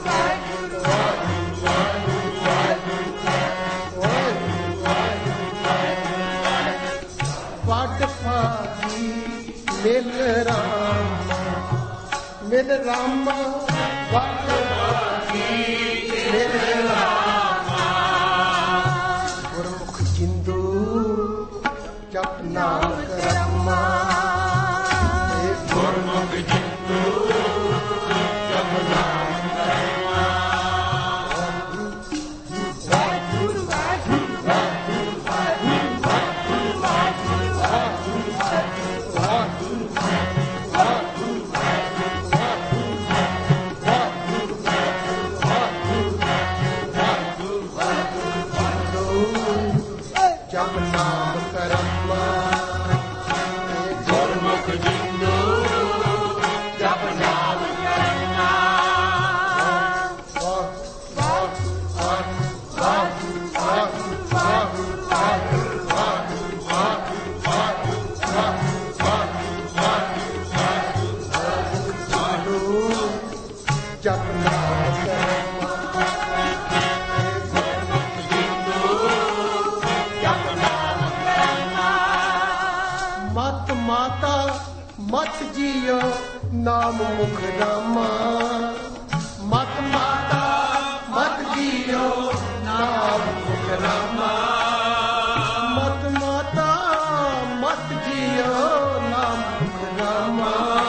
ਵੱਡ ਭਾਗੀ ਮਿਲ ਰਾਮ ਮਿਲ ਰਾਮ ਵੱਡ ਭਾਗੀ ਮਿਲ ਰਾਮ ਗੁਰਮੁਖ ਜਿੰਦੂ ਜਪ ਨਾਮ ਕਰਮਾ ਗੁਰਮੁਖ ਜਿੰਦੂ ਜਪ ਨਾਮ ਕਰਮਾ ਵਾਹਿਗੁਰੂ ਵਾਹਿਗੁਰੂ ਵਾਹਿਗੁਰੂ ਵਾਹਿਗੁਰੂ ਵਾਹਿਗੁਰੂ ਵਾਹਿਗੁਰੂ ਜਪ ਨਾਮ ਕਰਮਾ ਗੁਰਮੁਖ ਜਿੰਦੂ ਜਪ ਨਾਮ ਕਰਮਾ ਜਪ ਨਾਮ ਕਰਮਾ ਗੁਰਮੁਖ ਜਿੰਦੂ ਜਪ ਨਾਮ ਕਰਮਾ ਮਤ ਮਾਤਾ ਮਤ ਜੀਓ ਨਾਮ ਮੁਖ ਰਾਮਾ ਮਤ ਮਾਤਾ ਮਤ ਜੀਓ ਨਾਮ ਮੁਖ ਰਾਮਾ ਮਤ ਮਾਤਾ ਮਤ ਜੀਓ ਨਾਮ ਮੁਖ ਰਾਮਾ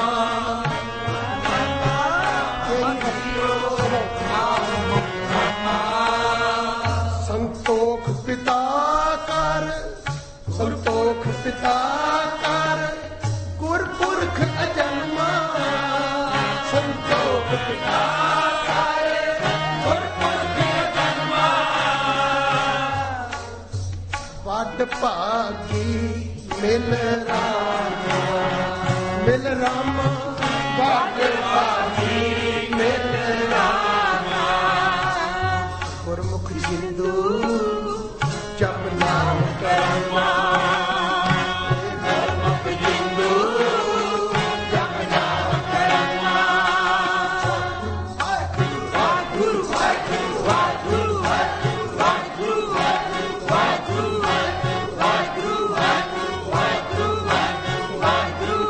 ਸੰਤੋਖ ਪਿਤਾ ਕਰ ਸੰਤੋਖ ਪਿਤਾ ਕਰ ਗੁਰਪੁਰਖ ਅਜਨਮਾ ਸੰਤੋਖ ਪਿਤਾ ਕਰ ਗੁਰਪੁਰਖ ਅਜਨਮਾ ਵੱਡ ਭਾਗੀ ਮਿਲ ਰਾਮ ਵੱਡ ਭਾਗੀ ਮਿਲ ਰਾਮ ਗੁਰਮੁਖ ਜਿੰਦੂ ਜਪ ਨਾਮ ਕਰਮਾ ਗੁਰਮੁਖ ਜਿੰਦੂ ਜਪ ਨਾਮ ਕਰਮਾ ਵਾਹਿਗੁਰੂ ਵਾਹਿਗੁਰੂ ਵਾਹਿਗੁਰੂ ਵਾਹਿਗੁਰੂ ਵਾਹਿਗੁਰੂ ਵਾਹਿਗੁਰੂ ਵਾਹਿਗੁਰੂ ਵਾਹਿਗੁਰੂ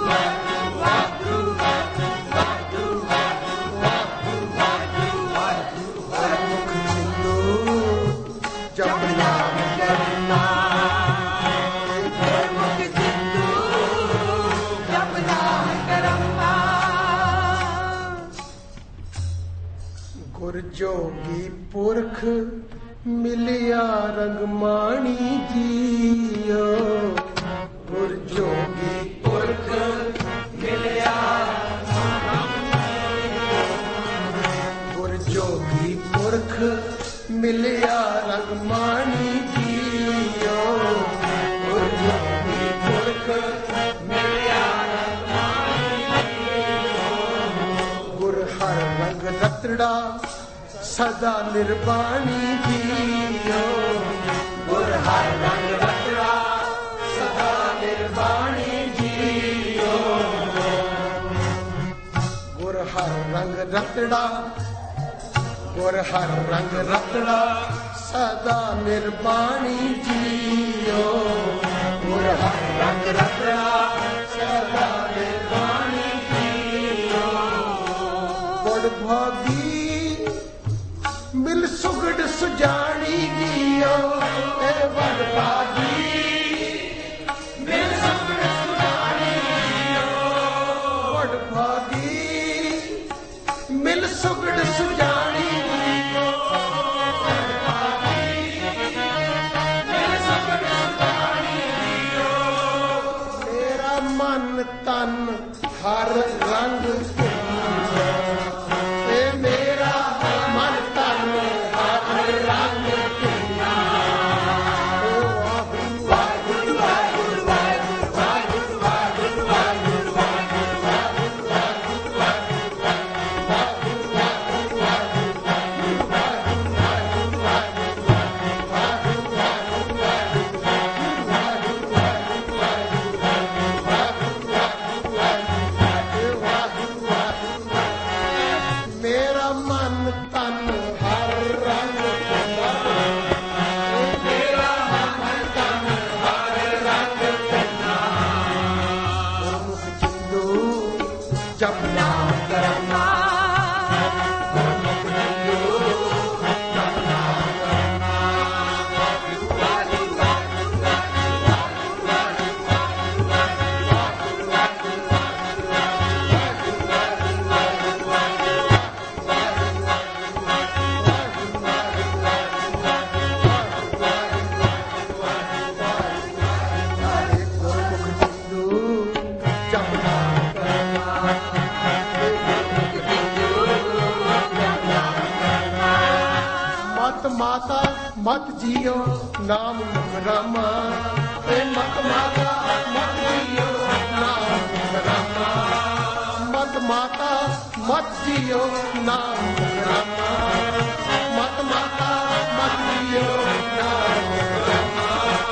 ਗੁਰਮੁਖ ਜਿੰਦੂ ਜਪ ਨਾਮ ਕਰਮਾ ਗੁਰਮੁਖ ਜਿੰਦੂ ਜਪ ਨਾਮ ਕਰਮਾ ਗੁਰ ਜੋਗੀ ਪੁਰਖ ਮਿਲਿਆ ਰੰਗਮਾਣੀ ਜੀਓ ਗੁਰ ਜੋਗੀ ਪੁਰਖ ਮਿਲਿਆ ਗੁਰ ਜੋਗੀ ਪੁਰਖ ਮਿਲਿਆ ਰੰਗਮਾਣੀ ਜੀਓ ਗੁਰ ਜੋਗੀ ਪੁਰਖ ਮਿਲਿਆ ਗੁਰ ਹਰ ਰੰਗ ਰਤੜਾ ਸਦਾ ਨਿਰਵਾਣੀ ਜੀਓ ਗੁਰ ਹਰ ਰੰਗ ਰਤੜਾ ਸਦਾ ਨਿਰਵਾਣੀ ਜੀਓ ਗੁਰ ਹਰ ਰੰਗ ਰਤੜਾ ਗੁਰ ਹਰ ਰੰਗ ਰਤੜਾ ਸਦਾ ਨਿਰਵਾਣੀ ਜੀਓ ਗੁਰ ਹਰ ਰੰਗ ਰਤੜਾ ਸਦਾ ਨਿਰਵਾਣੀ ਜੀਓ ਬੜ ਭਾਗੀ ਮਿਲ ਸੁਗੜ ਸੁਜਾਣੀ ਜੀਓ ਇਹ ਬੜ ਭਾਗੀ ਮਿਲ ਸੁਗੜ ਸੁਜਾਣੀ ਬੜ ਭਾਗੀ ਮਿਲ ਸੁਗੜ ਸੁਜਾਣੀ ਮੇਰਾ ਮਨ ਤਨ ਹਰ ਰੰਗ ਇਹ ਮੇਰਾ ਮਨ ਤਨ मत माता मत जियो नाम रामा, मत माता मत जियो नाम रामा, मत माता मत जियो नाम रामा, मत माता मत जियो नाम रामा।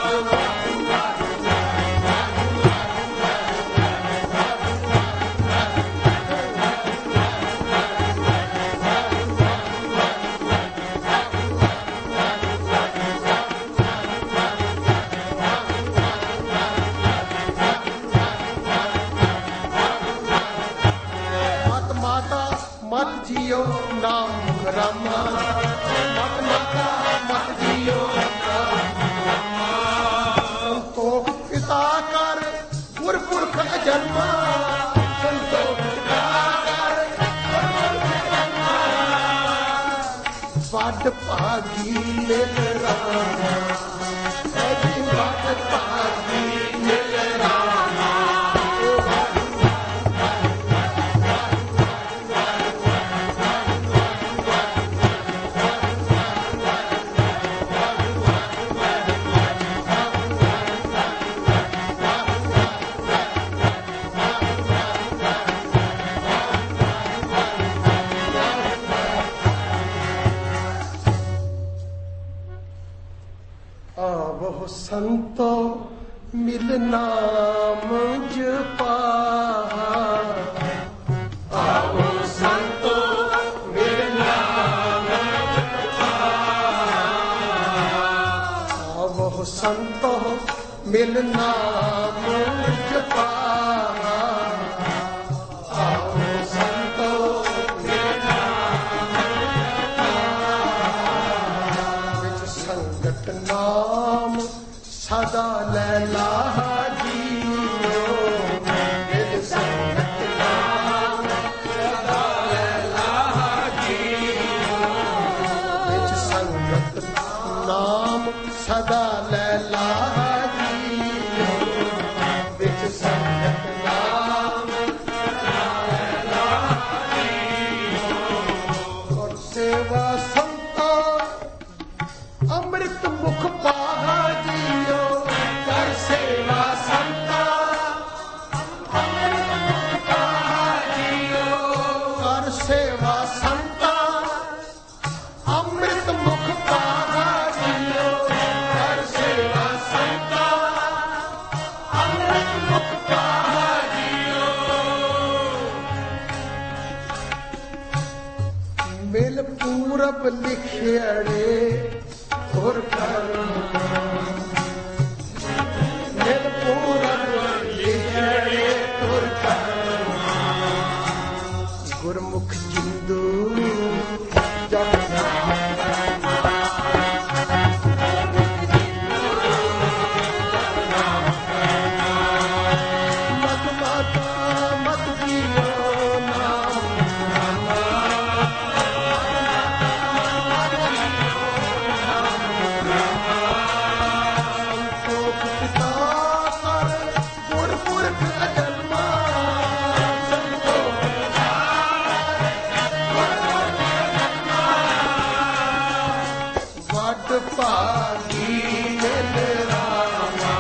मत जियो नाम रामा, मत माता मत जियो नाम रामा। संतोख पिता कर गुरपुरख अजन्मा, संतोख पिता कर गुरपुरख अजन्मा। वड भागी मिल रामा, वड भागी मिल रामा। आवो संतो मिल नाम जपा, आवो संतो मिल नाम जपा, आवो संतो मिल नाम जपा, आवो संतो मिल नाम जपा। विच संगत नाम सदा लैला जियो, विच संगत नाम सदा लैला जियो, विच संगत नाम सदा लैला जियो, विच संगत नाम सदा लैला जियो। और सेवा संता अमृत मुख पाहा जियो, कर सेवा संता अमृत मुख पाहा जियो, कर सेवा संता अमृत मुख पाहा जियो, कर सेवा संता अमृत मुख पाहा जियो। मिल पूरब लिखियड़े और मिल पूरब लिखियड़े और गुरमुख जिंदू जप मत माता मत जियो नाम रामा, संतोख पिता कर गुरपुरख अजन्मा, संतोख पिता वड भागी मिल रामा,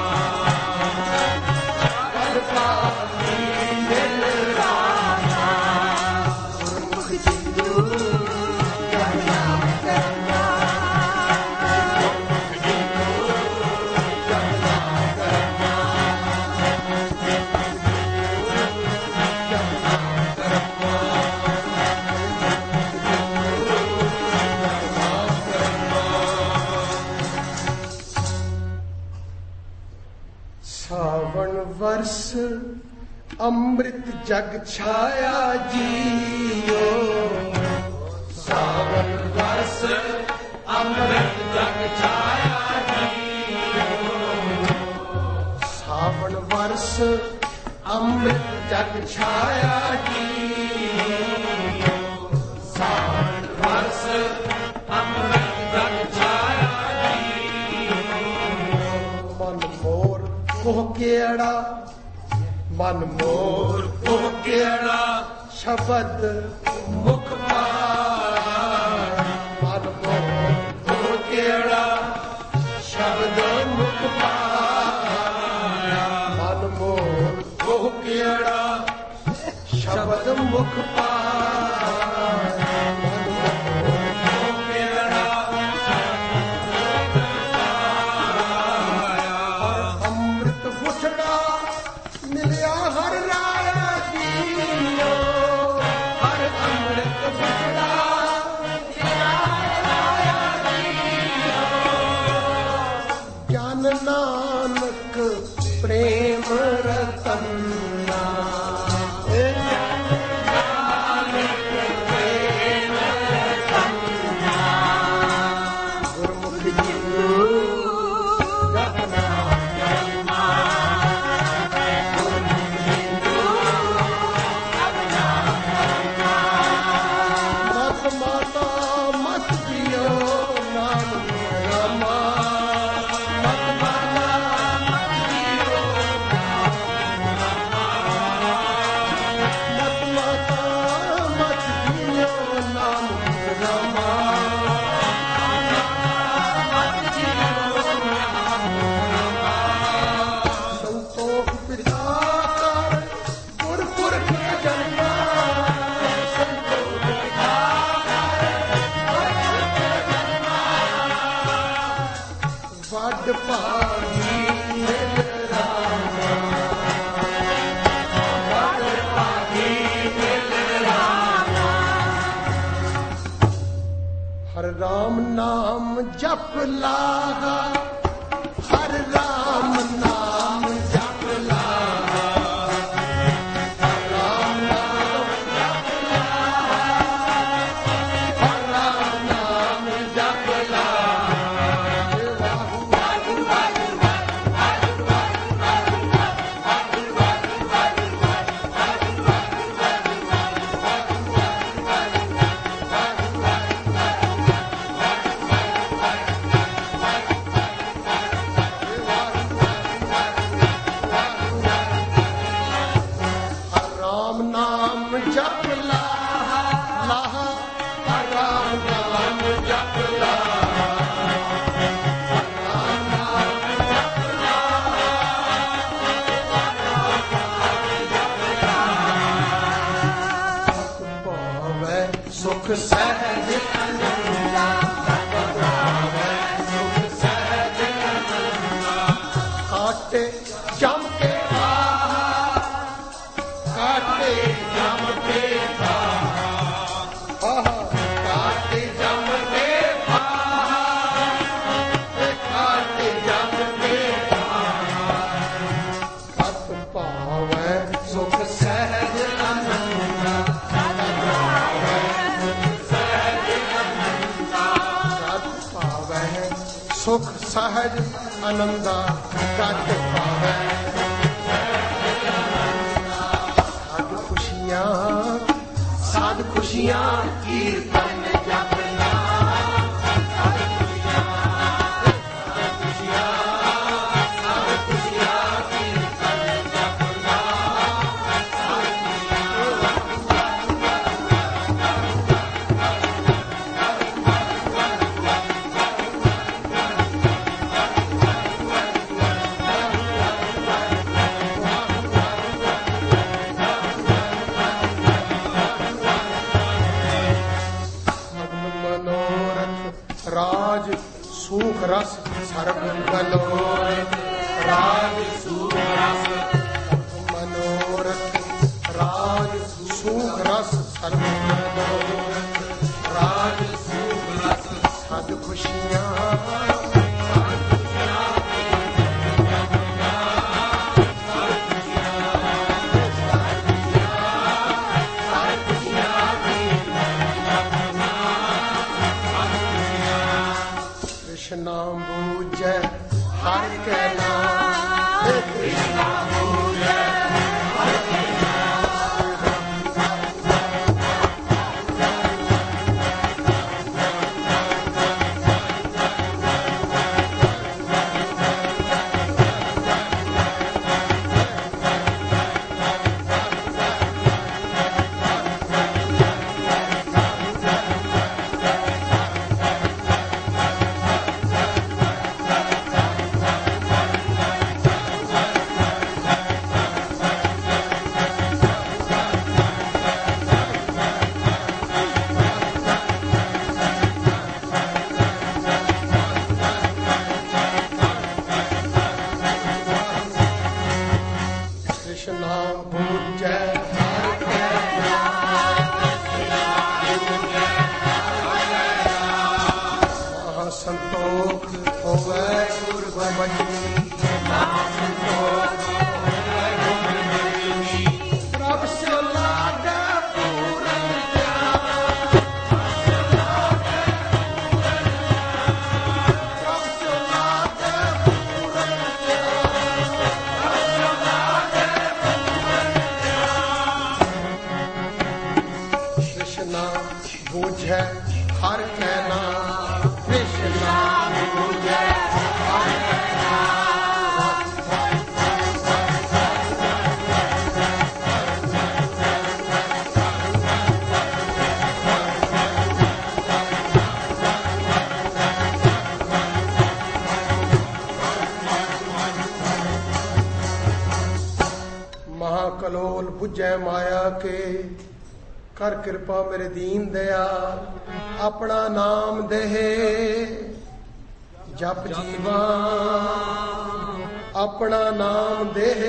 वड भागी मिल रामा। गुरमुख जिंदू जप नाम करना, गुरमुख जिंदू जप नाम करना, जप नाम करना, जप नाम करना। सावन वर्ष अमृत जग छाया जियो, सावन वर्ष अमृत जग छाया जियो, सावन वर्ष अमृत जग छाया जियो, सावन वर्ष अमृत जग छाया जियो। मन मोर कोह केड़ा, मन मोर कोह केड़ा शब्द मुख पार, मन मोर कोह सुख पाए अमृत घुटड़ा मिलिया हर राया दीनो हर अमृत घुटड़ा ज्ञान नानक प्रेम रतन राम नाम जप लागा हर राम नाम जप लागा राम नाम जप लागा हर राम नाम जप सुख सहज आनंदा सुख सहज आनंदा काटे जम के काटे जम के काटे जम के काटे जम के कत पावै सुख सहज आनंदा सुख सहज आनंदा कट पावै साध खुशियां कीर्तन जपना राज सुख रस सर्व मनोरथ राज सुख रस मनोरथ राज सुख रस सर्व मनोरथ राज सुख रस सद खुशियां नाम बूझे हर के नाम कृष्ण बूझे हर के ਸੰਤੋਖ ਹੋਵੇ ਗੁਰ ਬਚਨੀ ਮਹਾ ਸੰਤੋਖ ਹੋਵੇ ਗੁਰ ਬਚਨੀ ਪ੍ਰਭ ਸਿਉ ਲਾਗੈ ਪੂਰਨ ਪਿਆਰ ਪ੍ਰਭ ਸਿਉ ਲਾਗੈ ਪੂਰਨ ਪਿਆਰ ਕ੍ਰਿਸ਼ਨਾ ਬੂਝੈ ਹਰ ਕੈ ਨਾਮ ਕ੍ਰਿਸ਼ਨਾ ਬੂਝੈ ਹਰ ਕੈ ਨਾਮ ਮਹਾਕਲੋਲ ਬੁਝੈ ਮਾਇਆ ਕੇ ਕਰ ਕਿਰਪਾ ਮੇਰੇ ਦੀਨ ਦਇਆ ਆਪਣਾ ਨਾਮ ਦੇਹ ਜਪ ਜੀਵਾ ਆਪਣਾ ਨਾਮ ਦੇਹ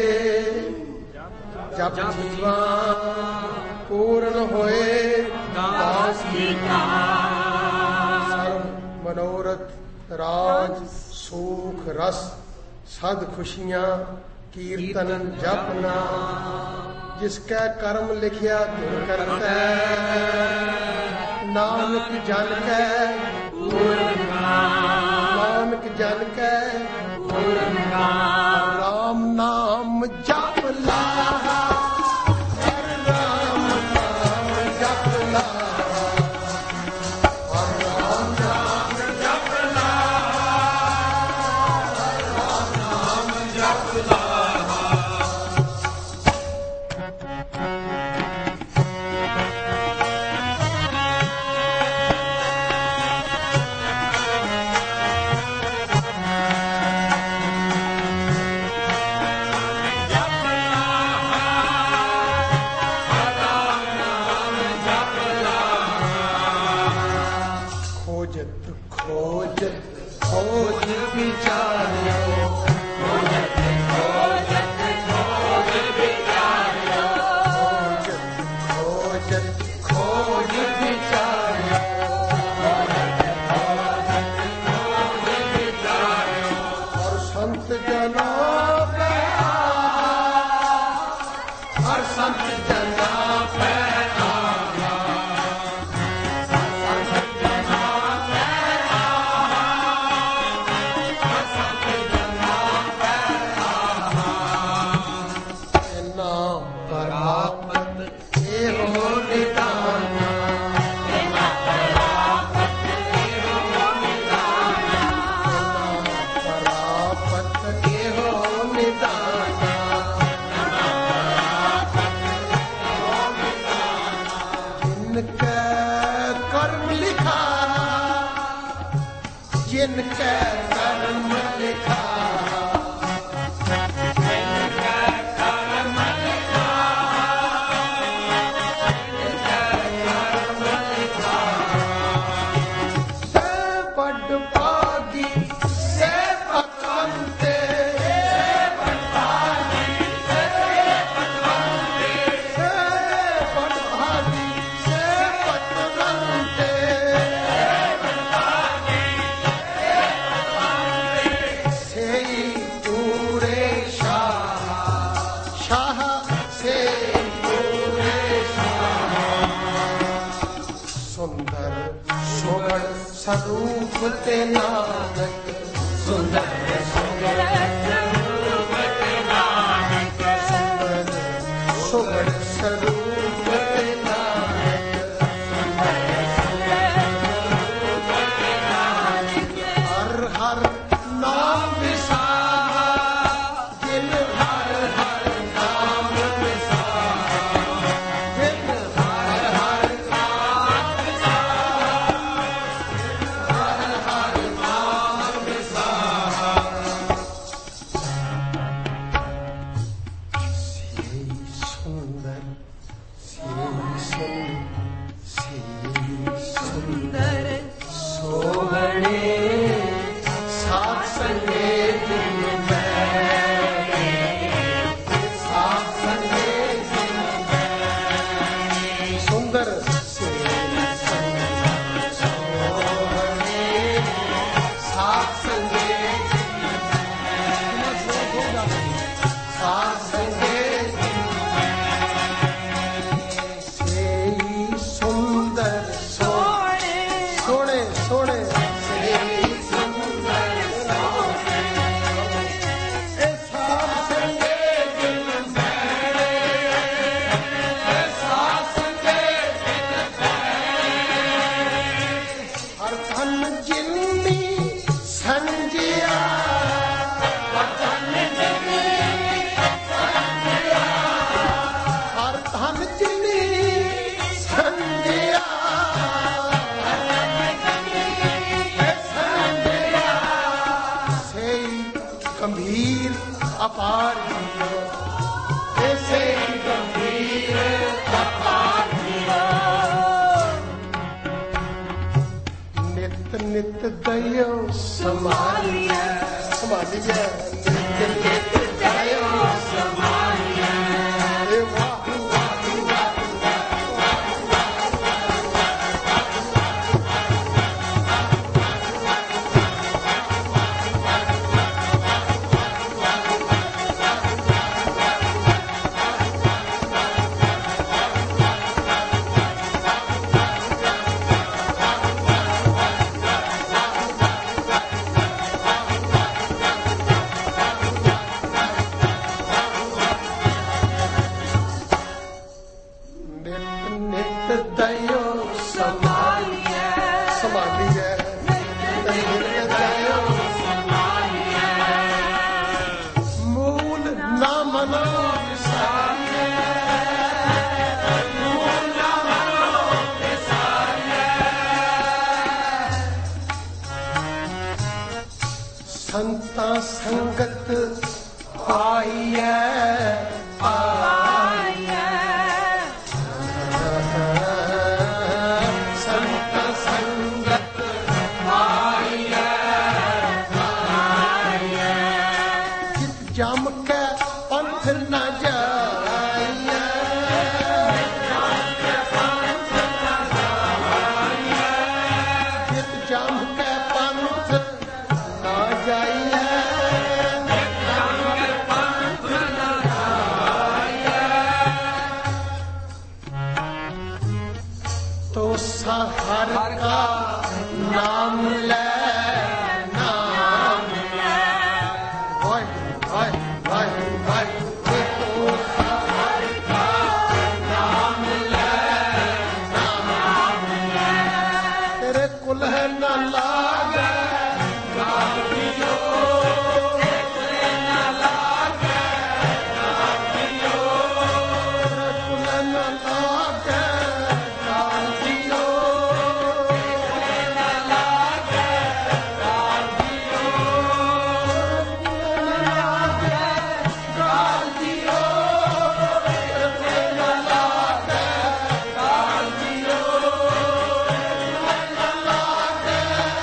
ਜਪ ਜੀਵਾ ਪੂਰਨ ਹੋਏ ਦਾਸ ਕੀ ਸਰਬ ਮਨੋਰਥ ਰਾਜ ਸੁਖ ਰਸ ਸਦ ਖੁਸ਼ੀਆਂ ਕੀਰਤਨ ਜਪਨਾ ਜਿਸਕੈ ਕਰਮ ਲਿਖਿਆ ਤਿਨ ਕਰਤੈ ਨਾਨਕ ਜਨ ਕੈ ਪੂਰਨ ਨਾਨਕ ਜਨ ਕੈ ਪੂਰਨ ਰਾਮ ਨਾਮ ਜਪ ਲਾਹਾ ਹਰ ਰਾਮ ਨਾਮ ਜਪ ਲਾਹਾ ਹਰ ਰਾਮ ਨਾਮ ਜਪ ਲਾਹਾ ਹਰ ਰਾਮ ਨਾਮ ਜਪ ਲਾਹਾ ਅਪਾਰ ਜੀਓ, ਐਸੇ ਹੀ ਗੰਭੀਰ ਅਪਾਰ ਜੀਓ। ਨਿਤ ਨਿਤ ਦਇਓ ਸੰਭਾਲੀਐ, ਸੰਭਾਲੀਐ ਨਿਤ ਨਿਤ ਦਇਓ ਸੰਭਾਲੀਐ। ਸੰਤਾਂ ਸੰਗਤ ਪਾਈਐ ਪਾਈਐ, ਸੰਤਾਂ ਸੰਗਤ ਪਾਈਐ ਪਾਈਐ। ਜਿਤ ਜਮ ਕੇ ਪੰਥ ਨਾ ਜਾਈਐ, ਜਿਤ ਜਮ ਕੇ ਪੰਥ ਨਾ ਜਾਈਐ, ਤੋ ਹਰ ਕਾ ਨਾਮ ਲੈ, ਨਾਮ ਲੈ, ਵਾਹਿ ਵਾਹਿ ਵਾਹਿ ਵਾਹਿ। ਤੋ ਹਰ ਕਾ ਨਾਮ ਲੈ, ਨਾਮ ਲੈ। ਤੇਰੇ ਕੁਲਹ ਨਾ ਲਾਗੈ ਗਾਲ ਦਿਓ, ਤੇਰੇ ਕੁਲਹ ਨਾ ਲਾਗੈ ਗਾਲ ਦਿਓ, ਤੇਰੇ ਕੁਲਹ ਨਾ ਲਾਗੈ ਗਾਲ ਦਿਓ, ਤੇਰੇ ਕੁਲਹ ਨਾ ਲਾਗੈ ਗਾਲ ਦਿਓ, ਤੇਰੇ ਕੁਲਹ ਨਾ ਲਾਗੈ ਗਾਲ ਦਿਓ, ਤੇਰੇ ਕੁਲਹ ਨਾ ਲਾਗੈ ਗਾਲ ਦਿਓ, ਤੇਰੇ ਕੁਲਹ ਨਾ ਲਾਗੈ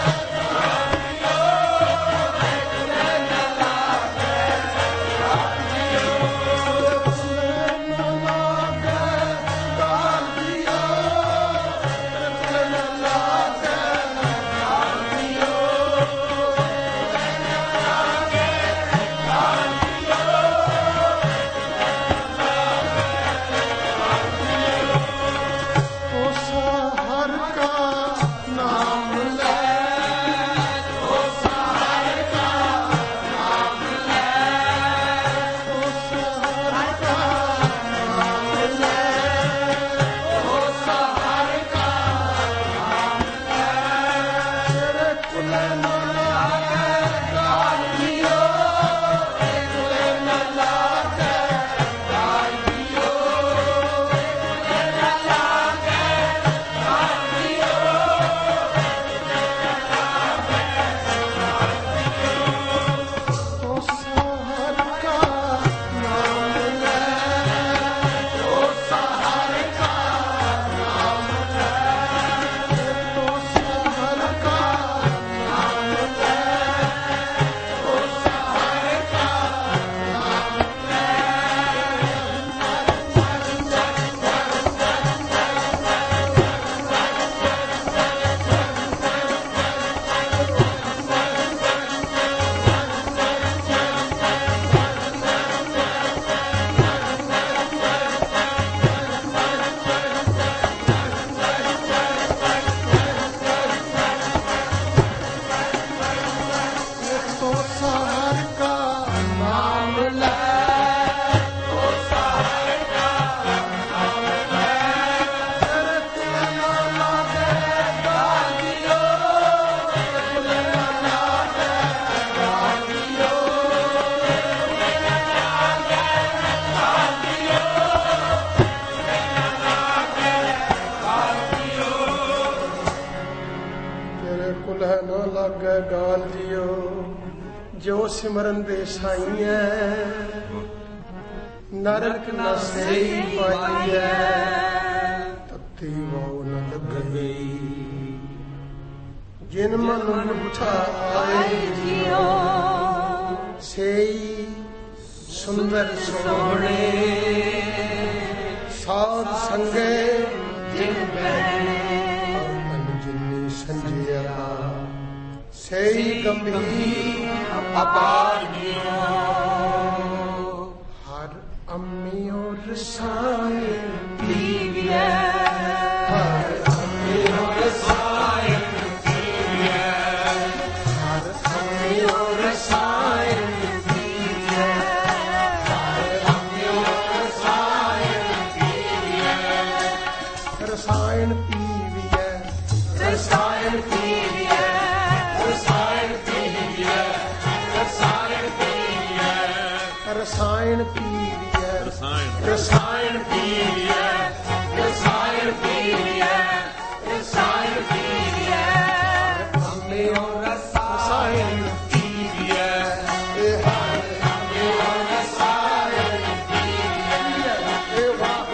ਹਰ ਕਾ ਨਾਮ ਲੈ, ਉਸ ਹਰ ਕਾ ਨਾਮ ਲੈ, ਉਸ ਹਰ ਕਾ ਨਾਮ ਲੈ, ਉਸ ਹਰ ਕਾ ਨਾਮ ਲੈ। ਤੇਰੇ ਕੁਲਹ ਨਾ ਲਾਗੈ ਗਾਲ ਦਿਓ, ਤੇਰੇ ਕੁਲਹ ਨਾ ਲਾਗੈ ਗਾਲ ਦਿਓ, ਤੇਰੇ ਕੁਲਹ ਨਾ ਲਾਗੈ ਗਾਲ ਦਿਓ, ਉਸ ਹਰ ਕਾ ਨਾਮ ਲੈ, ਉਸ ਹਰ ਕਾ ਨਾਮ ਲੈ, ਉਸ ਹਰ ਕਾ ਨਾਮ ਲੈ, ਉਸ ਹਰ ਕਾ ਨਾਮ ਤੋ ਹਰ ਕਾ ਨਾਮ ਲੈ, ਤੋ ਹਰ ਕਾ ਨਾਮ ਲੈ। ਤੇਰੇ ਕੁਲਹ ਨਾ ਲਾਗੈ ਗਾਲ ਦਿਓ, ਤੇਰੇ ਕੁਲਹ ਨਾ ਲਾਗੈ ਗਾਲ ਦਿਓ, ਤੇਰੇ ਕੁਲਹ ਨਾ ਲਾਗੈ ਗਾਲ ਦਿਓ, ਤੇਰੇ ਕੁਲਹ ਨਾ ਲਾਗੈ ਗਾਲ ਦਿਓ। ਜੋ ਸਿਮਰਨ ਦੇ ਸਾਈਐ ਨਰਕ ਨ ਸਹੀ ਪਾਈਐ ਤਤੀ ਵਾਉ ਨ ਲੱਗਈ ਜਿਨ ਮਨ ਮੁਠਾ ਆਏ ਜਿਉ ਸੇਈ ਸੁੰਦਰ ਸੋਹਣੇ ਸਾਧ ਸੰਗੇ ਜਿਨ ਬਹਿਣੇ ਮਨ ਜਿਨੀ ਸੰਜਿਆ ਸੇਈ ਗੰਭੀਰ ਅਪਾਰ ਜਿਉ ਹਰ ਅੰਮਿਓ ਰਸਾਇਣ ਪੀਵਿਐ ਹਰ ਅੰਮਿਓ ਰਸਾਇਣ ਪੀਵਿਐ ਹਰ ਅੰਮਿਓ ਰਸਾਇਣ ਪੀਵਿਐ ਹਰ ਅੰਮਿਓ ਰਸਾਇਣ ਪੀਵਿਐ ਰਸਾਇਣ ਪੀਵਿਐ ਰਸਾਇਣ ਪੀਵਿਐ ਰਸਾਇਣ ਪੀਵਿਐ ਰਸਾਇਣ ਪੀਵਿਐ ਰਸਾਇਣ ਪੀਵਿਐ ਰਸਾਇਣ ਪੀਵਿਐ ਰਸਾਇਣ ਪੀਵਿਐ ਰਸਾਇਣ ਪੀਵਿਐ ਅੰਮਿਓ ਰਸਾਇਣ ਪੀਵਿਐ ਇਹ ਅੰਮਿਓ ਰਸਾਇਣ ਪੀਵਿਐ ਇਹ ਵਾਹ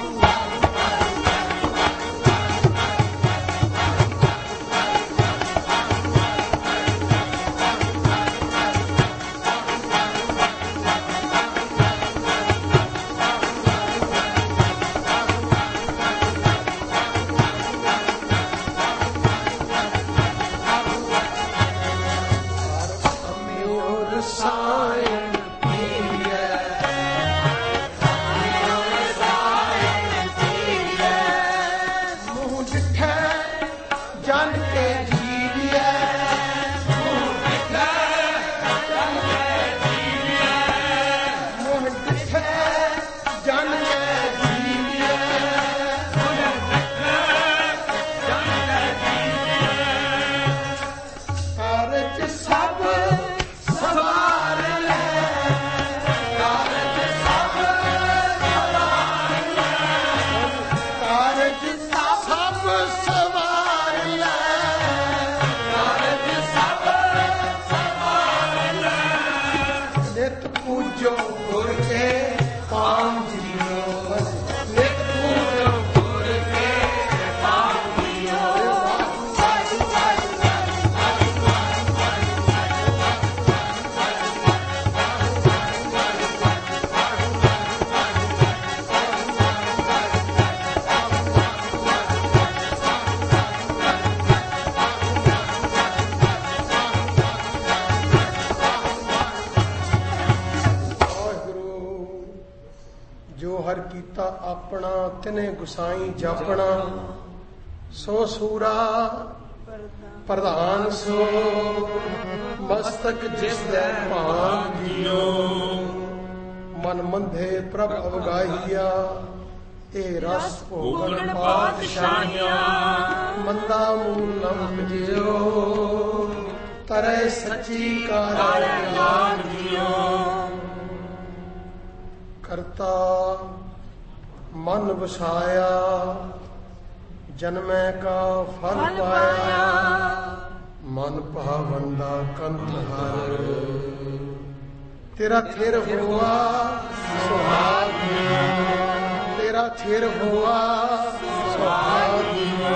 ਆਪਣਾ ਤਿਨੇ ਗੁਸਾਈ ਜਾਪਣਾ ਸੋ ਸੂਰਾ ਪ੍ਰਧਾਨ ਸੋ ਮਸਤਕ ਜਿਸ ਦੇ ਭਾਗਿਓ ਮਨ ਮੰਧੇ ਪ੍ਰਭ ਅਵਗਾਹੀਆ ਇਹ ਰਸ ਭੋਗਣ ਪਾਤਸ਼ਾਹੀਆਂ ਮੰਦਾ ਮੂਲ ਨਮ ਜਿਓ ਤਰੇ ਸੱਚੀ ਕਾਰ ਲਾਗ ਜਿਓ ਕਰਤਾ ਮਨ ਵਸਾਇਆ ਜਨਮੈ ਕਾ ਫਲ ਪਾਇਆ ਮਨ ਭਾਵੰਦਾ ਕੰਤ ਹਰ ਤੇਰਾ ਥਿਰ ਹੋਆ ਸੁਹਾਗ ਤੇਰਾ ਥਿਰ ਹੋਆ ਸੁਹਾਗ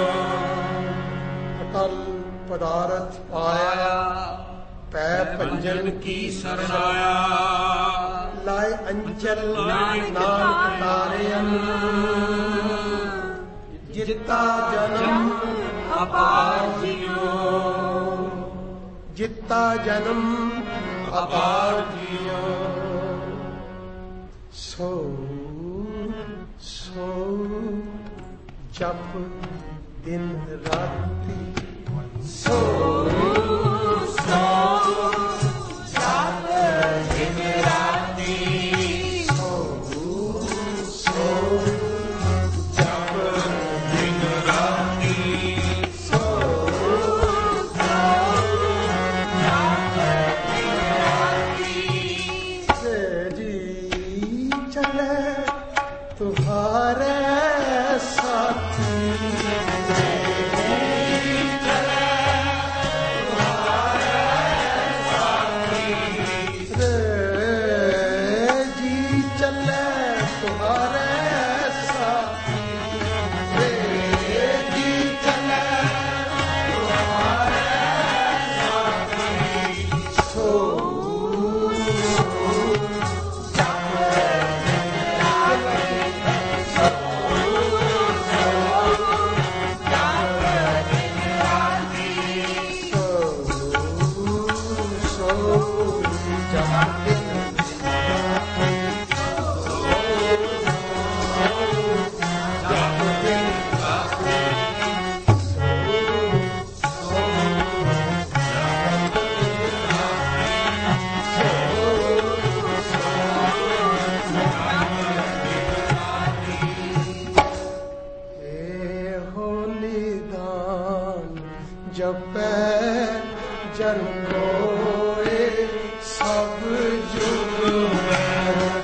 ਅਟਲ ਪਦਾਰਥ ਪਾਇਆ ਪੈ ਭੰਜਨ ਕੀ ਸਰਨਾਇਆ ਲਾਇ ਅੰਚਲ ਨਾਨਕ ਤਾਰਿਅਨ ਜਿੱਤਾ ਜਨਮ ਅਪਾਰ ਜਿਉ ਜਿੱਤਾ ਜਨਮ ਅਪਾਰ ਜਿਉ ਸੋ ਸੋ ਜਪ ਦਿਨ ਰਾਤੀ ਸੋ ਸੋ ਜਪ ਦਿਨ ਰਾਤੀ ਚਰਨ ਕੋਏ ਸਭ ਜੁਗ ਮੈਂ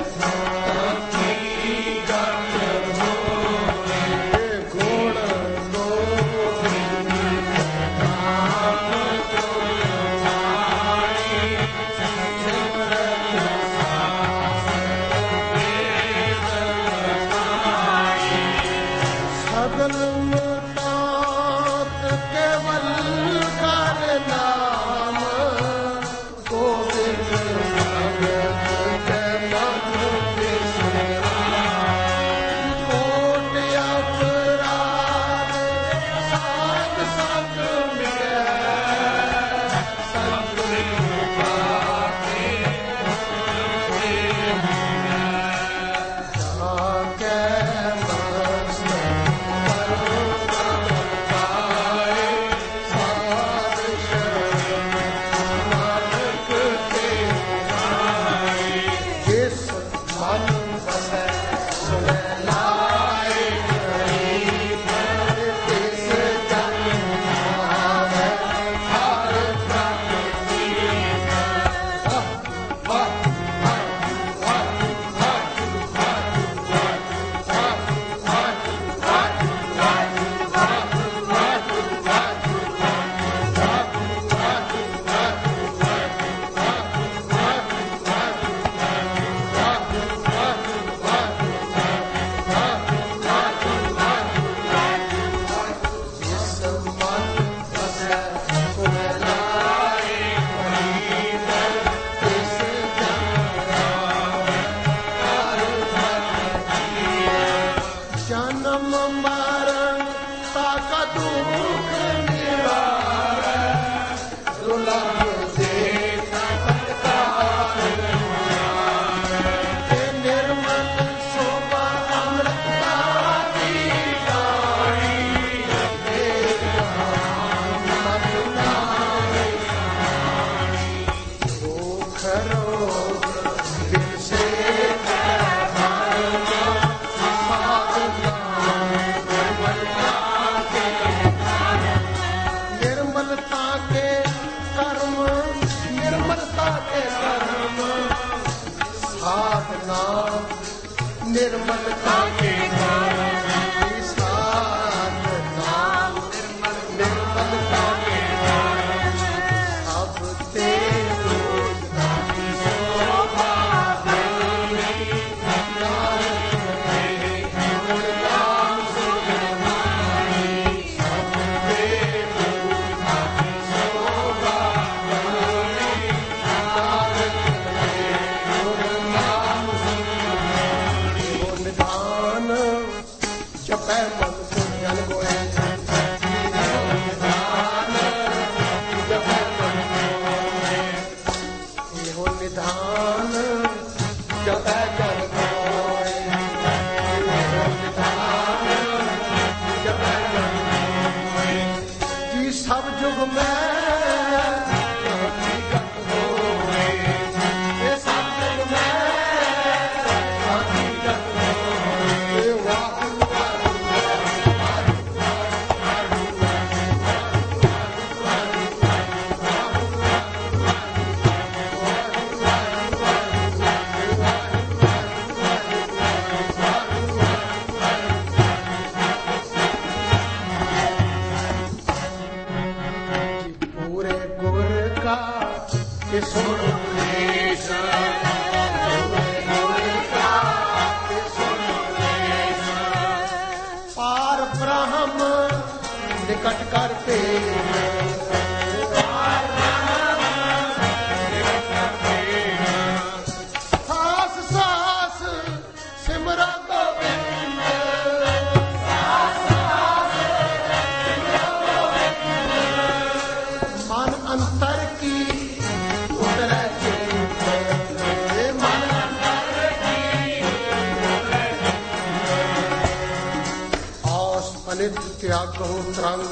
त्यागो तरंग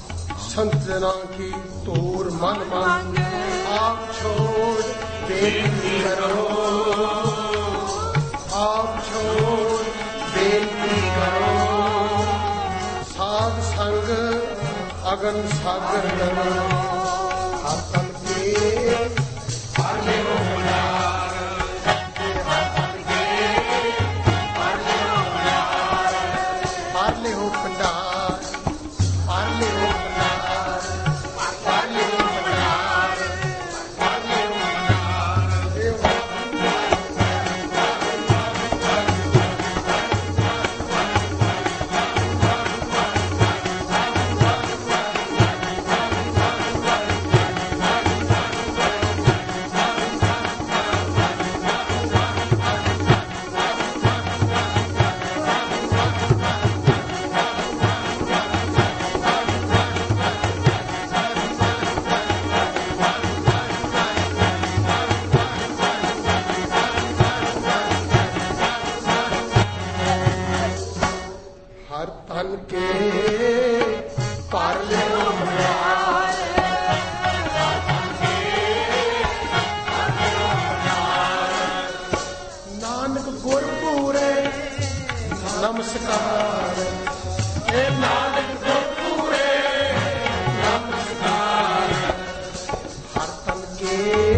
संतना की तोर मन मन आप छोड़ बेनती करो, आप छोड़ बेनती करो। साध संग अगन सागर करो, आतन ਕੇ